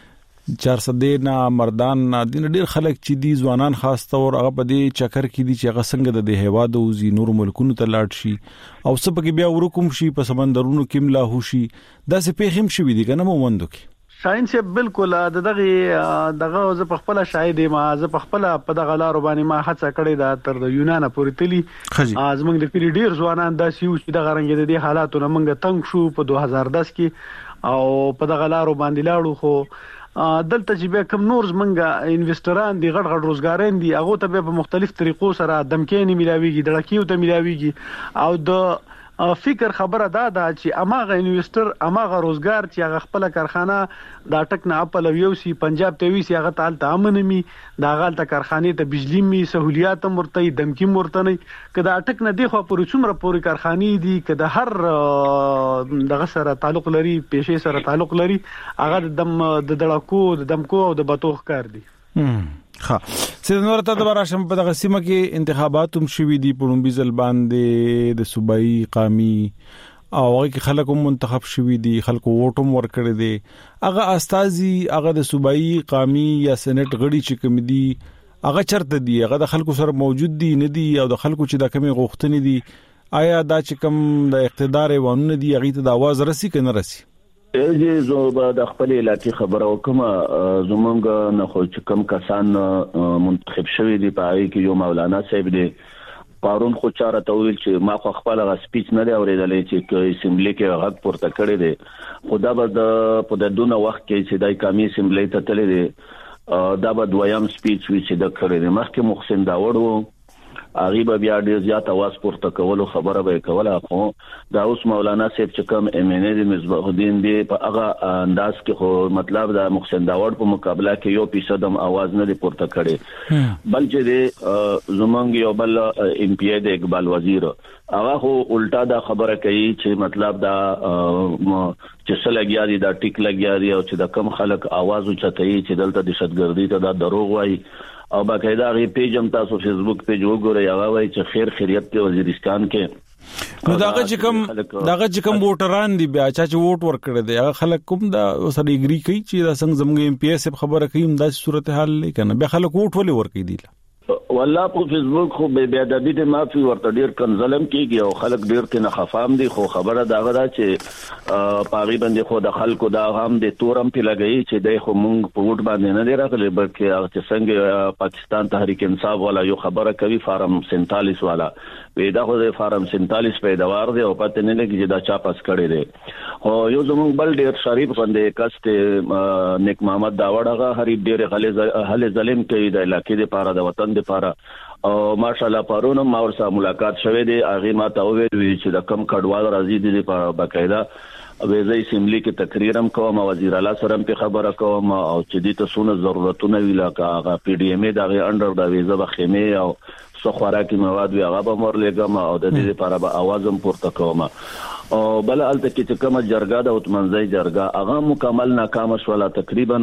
400 نه مردان نه ډیر خلک چې دي ځوانان خاص تور هغه په دې چکر کې دي چې هغه څنګه د هوا د وزي نور ملکونو ته لاړ شي او سبق بیا ورکوم شي په سمندرونو کې ملا هوشي دا څه پیخم شي دي کنه مومندو کې ساينس بالکل دغه ز په خپل شاهد ما ز په خپل په دغه لارو باندې ما هڅه کړې ده تر د یونان پورې تلی ازمنګ د پیری ډیر ځوانان د سیو چې د غرنګ د حالاتو منګه تنگ شو په 2010 کې او په دغه لارو باندې لاړو خو دلته چې به کوم نور زمنګ انویسټران دي غړ روزګارین دي هغه ته په مختلف طریقو سره دمکې نه ملاويږي دړکیو ته ملاويږي او د فکر خبره دا چې اماغه انویسټر اماغه روزګار چې هغه خپل کارخانه دا ټک نه خپل یو سی پنجاب ته وی سی هغه تعال تامن می دا غلطه کارخانه ته بجلی می سہولیات مرته دمکی مرته نه کدا ټک نه دی خو پر څومره پوری کارخانه دي کدا هر دغه سره تعلق لري پیشې سره تعلق لري هغه د دړکو د دمکو او د بتوخ کار دي ها سید نور ته د براشم په دغه سیمه کې انتخابات هم شوي دي په لومبي ځل باندې د صوبایي قامي او هغه کې خلک هم منتخب شوي دي خلکو ووټ هم ورکړي دي هغه استازي هغه د صوبایي قامي یا سېنات غړي چې کوم دي هغه چرته دي هغه د خلکو سره موجود دي نه دي او د خلکو چې د کمی غوښتنې دي آیا دا چې کوم د اقتدار وانونه دي هغه ته د आवाज رسی کنه رسی زه به د خپل علاقې خبره وکم زمونږ نه خو چې کم کسان منتخب شوي دي په هغه کې یو مولانا صاحب دی پارون خو چاره ته ویل چې ما خو خپل غا سپیچ نه دی اورېدلې چې اسمبلی کې غږ پورته کړی دی خدا به په د دونه وخت کې چې دای کمی اسمبلی ته تللی دی دا به دویم سپیچ وی چې د کړی دی مخکې محسن داوړ وو هغه به بیا ډیر زیات आवाज پورته کولو خبره به کوله خو دا اوس مولانا صاحب چې کوم ام ان ای مصباح الدین دی په هغه انداز کې خو مطلب دا محسن داوړ په مقابله کې 1% هم आवाज نه دی پورته کړي بلکې د زمونږ یو بل ام پی ای د اقبال وزیر هغه خو الټا دا خبره کوي چې مطلب دا چې څه لګیا دي دا ټیک لګیا دي او چې د کم خلک आवाज اوچتای چې دلته دهشتګردي ته دا دروغ وایي او باقاعده غي پیج هم تاسو فیسبوک پیج وګورئ هغه وایي چې خیر خیریت په وزیرستان کې نو داغه چې کوم ووټران دي بیا چې ووټ ورکړي دي هغه خلک کوم دا سره اګری کوي چې دا څنګه زموږ ام پی ایس خبره کوي دا صورتحال لیکنه بیا خلک ووټ ولې ورکړي دي والله په فیسبوک خو به ادبی د مافي ورته ډیر کنزلم کیږي او خلک ډیر کنه خفام دي خو خبره داغه دا چې پاغي باندې خو د خلکو دا هم د تورم په لګي چې د خو مونږ په ووټ باندې نه دی راغلي بلکې هغه چې څنګه پاکستان تحریک انصاف والا یو خبره کوي فارم 47 والا پیدا خو د فارم 47 پیداوار دی او پته نه لګي چې دا چا پاس کړي دي او یو زموږ بل ډیر شریف باندې کسته نیک محمد داوړ هغه هری ډیر هله ظلم کوي د علاقې لپاره د وطن لپاره او ماشاءالله پرونه ما ورسره ملاقات شوه دي هغه ما ته ویل چې د کم کډوال راځي دي په باقاعده ویزه اسمبلی کې تقریر هم کوم وزیر اعلی سره په خبره کوم او چې دې ته سونه ضرورتونه ویلا کا پی ډی ام دغه انډر د ویزه بخیمه او څو خوراکي مواد وی هغه به مور لګم او د دې لپاره به आवाज هم پورته کوم او بل الته کې کومه جرګه د اوتمنځي جرګه هغه مکمل ناکام شوله تقریبا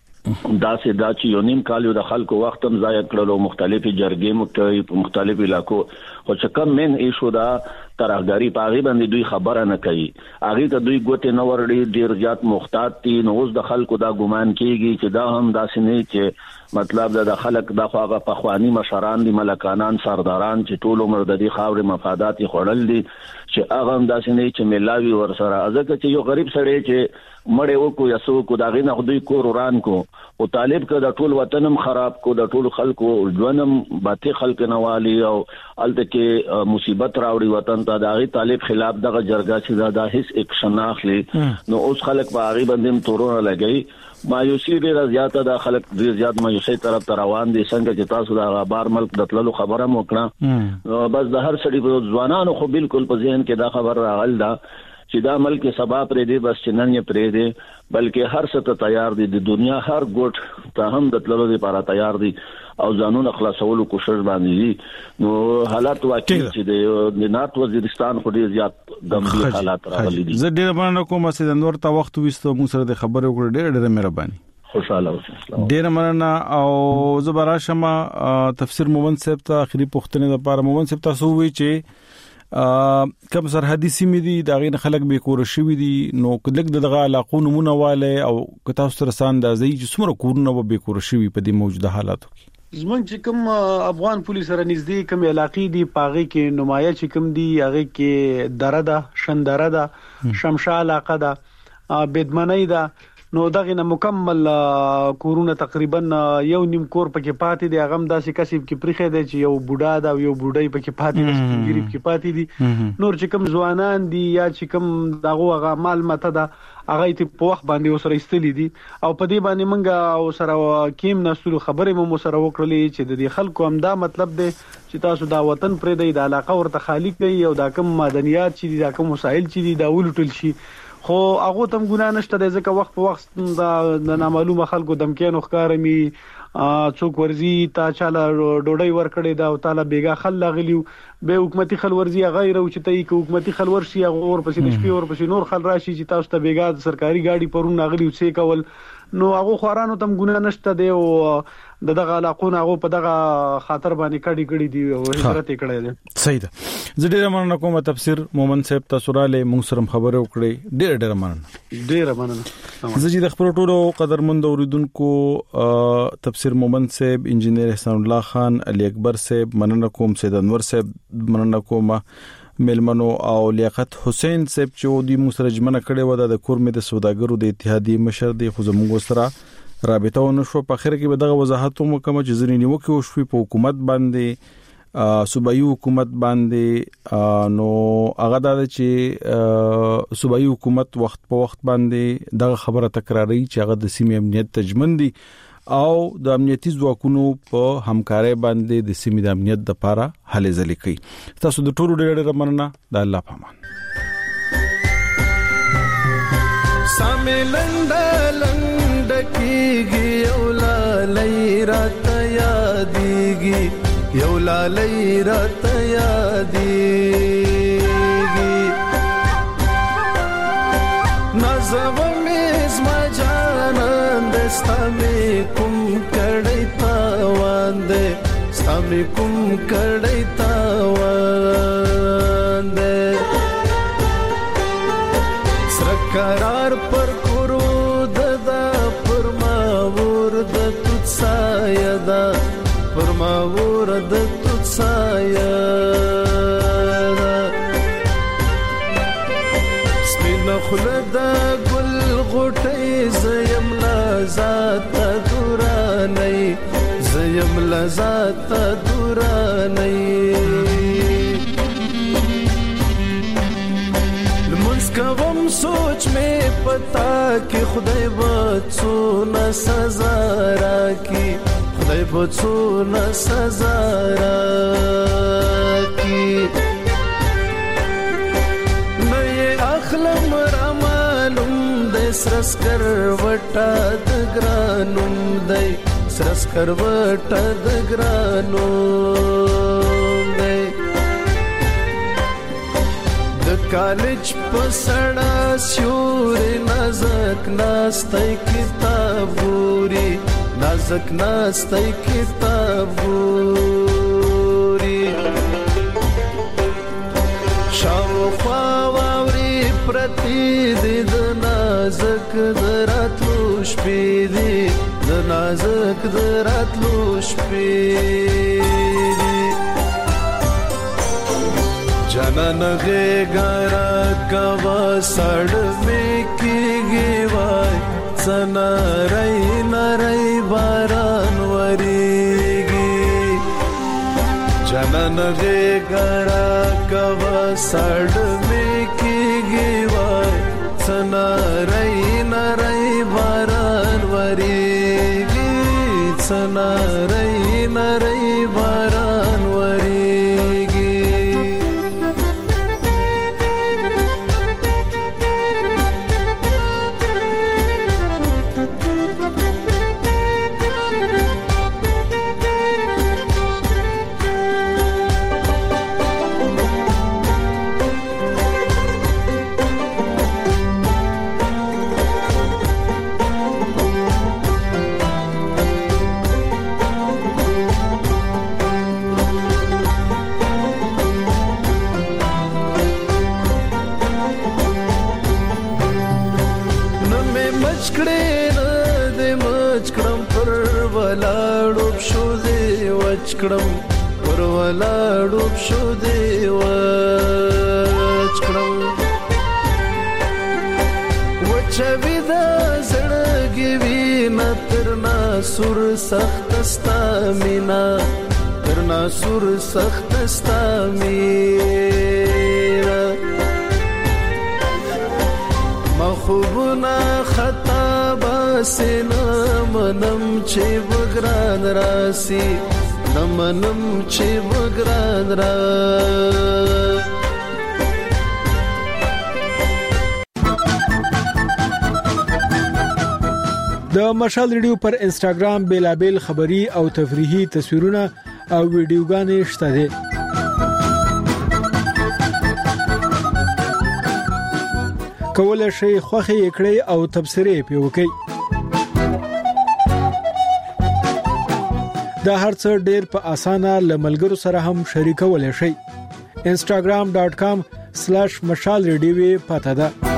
دا سه دا چې یو نیم کال یو د خلکو وخت هم ضایع کړلو مختلفي جرګې مختلف په مختلفو علاقو خو چې کم من ایشو دا ترغداري پاغي باندې دوی خبره نه کوي هغه ته دوی ګوتې نه ورړي ډیر زیات محتاط دي نو اوس د خلکو دا ګومان کیږي چې دا هم داسې نه چې مطلب دا د خلک د خواغه پخوانی مشران دي ملکانان سرداران چې ټول عمر د دې خاورې مفادات خړل دي چې هغه هم داسې نه چې ملاوي ور سره ازکه چې یو غریب سړی چې مړې وکړو یا سو کو دا غینه خو دوی کور وران کو او طالب ک د ټول وطنم خراب کو د ټول خلکو ژوندم باتی خلک نوالي او الته کې مصیبت راوړي وطن ته دا غي طالب خلاف دغه جرګه چې دا هیڅ اکشن اخلي نو اوس خلک په هغه باندې تورونه لګي مایوسی ډیر زیاته د خلک ډیر زیات مایوسی طرف ته روان دي څنګه چې تاسو دا بار ملک د تللو خبره مو کړه بس د هر سړي په ځوانانو خو بالکل په ذهن کې دا خبر راغل دا چې دا ملک سبا پرې دی بس چنن یې پرې دی بلکې هر څه ته تیار دي د دنیا هر ګوټ ته هم د تللو لپاره تیار دي او ځانونه خلاصولو کوشش باندې دي نو حالات واقعي چې د نارت وزیرستان خو ډیر زیات ګمبیر حالات راغلي دي زه ډیر مننه کوم چې د نور ته وخت وستو موږ سره د خبرو کړې ډېر مهرباني خوشاله اوسه ډیر مننه او زبر شمه تفسیر مومن صاحب ته اخري پوښتنه لپاره مومن صاحب تاسو وی چې کوم سرحدي سیمې دي دا غین خلک به کور شوي دي نو کله دغه علاقو نمونه والے او کتاب سره ساندازي چې څومره کورونه به کور شوي په دې موجوده حالاتو کې زمونږ چې کوم افغان پولیس سره نږدې کوم علاقې دي پاغي کې نمایه چې کوم دي هغه کې درده شندره ده شمشا علاقه ده بدمنۍ ده نو دغه نه مکمل کورونه تقریبا یو نیم کور پکې پاتې دی. هغه داسې کسب کې پرخه دی چې یو بوډا دا یو بوډای پکې پاتې دی، غریب کې پاتې دي. نور چې کوم ځوانان دي یا چې کوم دغه مال ماته دا هغه ته په وخت باندې وسره استلې دي او په دې باندې منګه سره کیم نسلو خبرې مو سره وکړلې چې د دې خلکو هم دا مطلب دی چې تاسو دا وطن پرې دی د علاقه ورته خالی کړئ او دا کوم معدنیات چې دا کوم وسایل چې دا ولټل شي. خو هغه تم ګناه نشته د ځکه وخت په وخت د نامعلومه خلکو دمکینو ښکارمي څوک ورزي تا چاله ډوډۍ ورکړې دا او تعالی بیګا خل لاغلیو به حکومتي خل ورزي غیر او چې ته کې حکومتي خل ورشي هغه ور پسې د شپې ور پسې نور خل راشي چې تاسو ته بیګا سرکاري گاډي پرون ناغلیو څه کول. نو هغه خورانو تم ګناه نشته دی او دغه علاقونه هغه په دغه خاطر باندې کړي دي او هجرت کړي دي. صحیح ده. زه ډیر مننه کوم تفسیر مومن صاحب تاسو را لې موږ سره خبرې وکړې. ډیر مننه. زه چې د خپل ټولو قدرمند اوریدونکو تفسیر مومن صاحب، انجینیر احسان الله خان، علي اکبر صاحب مننه کوم، سید انور صاحب مننه کوم، ملمنو او لیاقت حسین صاحب چې د موږ سره جمعنه کړي و د کورمې د سوداګرو د اتحادیې مشر دی خو زموږ سره رابطه ونه شو. په اخر کې به دغه وضاحت هم کوم چې ځینې نیوکه وشوي په حکومت باندې، صوبایي حکومت باندې. نو هغه دا چې صوبایي حکومت وخت په وخت باندې دغه خبره تکراري چې هغه د سیمې امنیت تضمین دي او د امنیتي ځواکونو په همکارۍ باندې د سیمې د امنیت لپاره هلې ځلې کوي. تاسو د ټولو ډېر مننه. د الله په امان. ساملند کیږي یو لالۍ راته یادېږي، یو لالۍ راته یادېږي. نازوه مې زما جانان دی، ستا مې کوم کړی تاوان دی، ستا مې کوم کړی تاوان دی. سره قرار پر کورو ددا پر ما ور د توت سایه دا، پر ما ور د توت سایه دا. سپینه خوله د ګل غوټۍ زیم لذات دورانۍ، زیم لذات دورانۍ. کوم سوچ میں پتا کہ خدای بچو نہ سزا راکی، خدای بچو نہ سزا راکی. میں یہ اخلم را معلوم دے سرس کر وٹا دگرانم دے، سرس کر وٹا دگرانم دے. کالج پسړه سیوري نازک ناستای کتابوري، نازک ناستای کتابوري. شاوخوا واوري پرتی دي د نازک دراتلو شپې دي، د نازک دراتلو شپې دي. جانان غیگارا کوا سڑ میں کی گیوائی، سنا رئی نرئی باران وریگی. جانان غیگارا کوا سڑ میں کی گیوائی، سنا رئی نرئی باران وریگی، سنا رئی نرئی باران وریگی. کړم پر ولاړو شو دی وچ کړم وچ ودا زړه لګي وینا ترنا سور سخت استامینا ترنا سور سخت استامینا مخوبنا خطا باسنا منم چې بګران راسي نمنم چې بګران را د مشال ریډیو پر انستګرام بیلابل خبری او تفریحي تصویرونه او ویډیوګانې شته دي. کولای شئ خوښي کړئ او تبصرې پې وکړئ. دا هرڅه ډېر په اسانه لملګرو سره هم شریکولای شئ. instagram.com/mashalradio پته ده.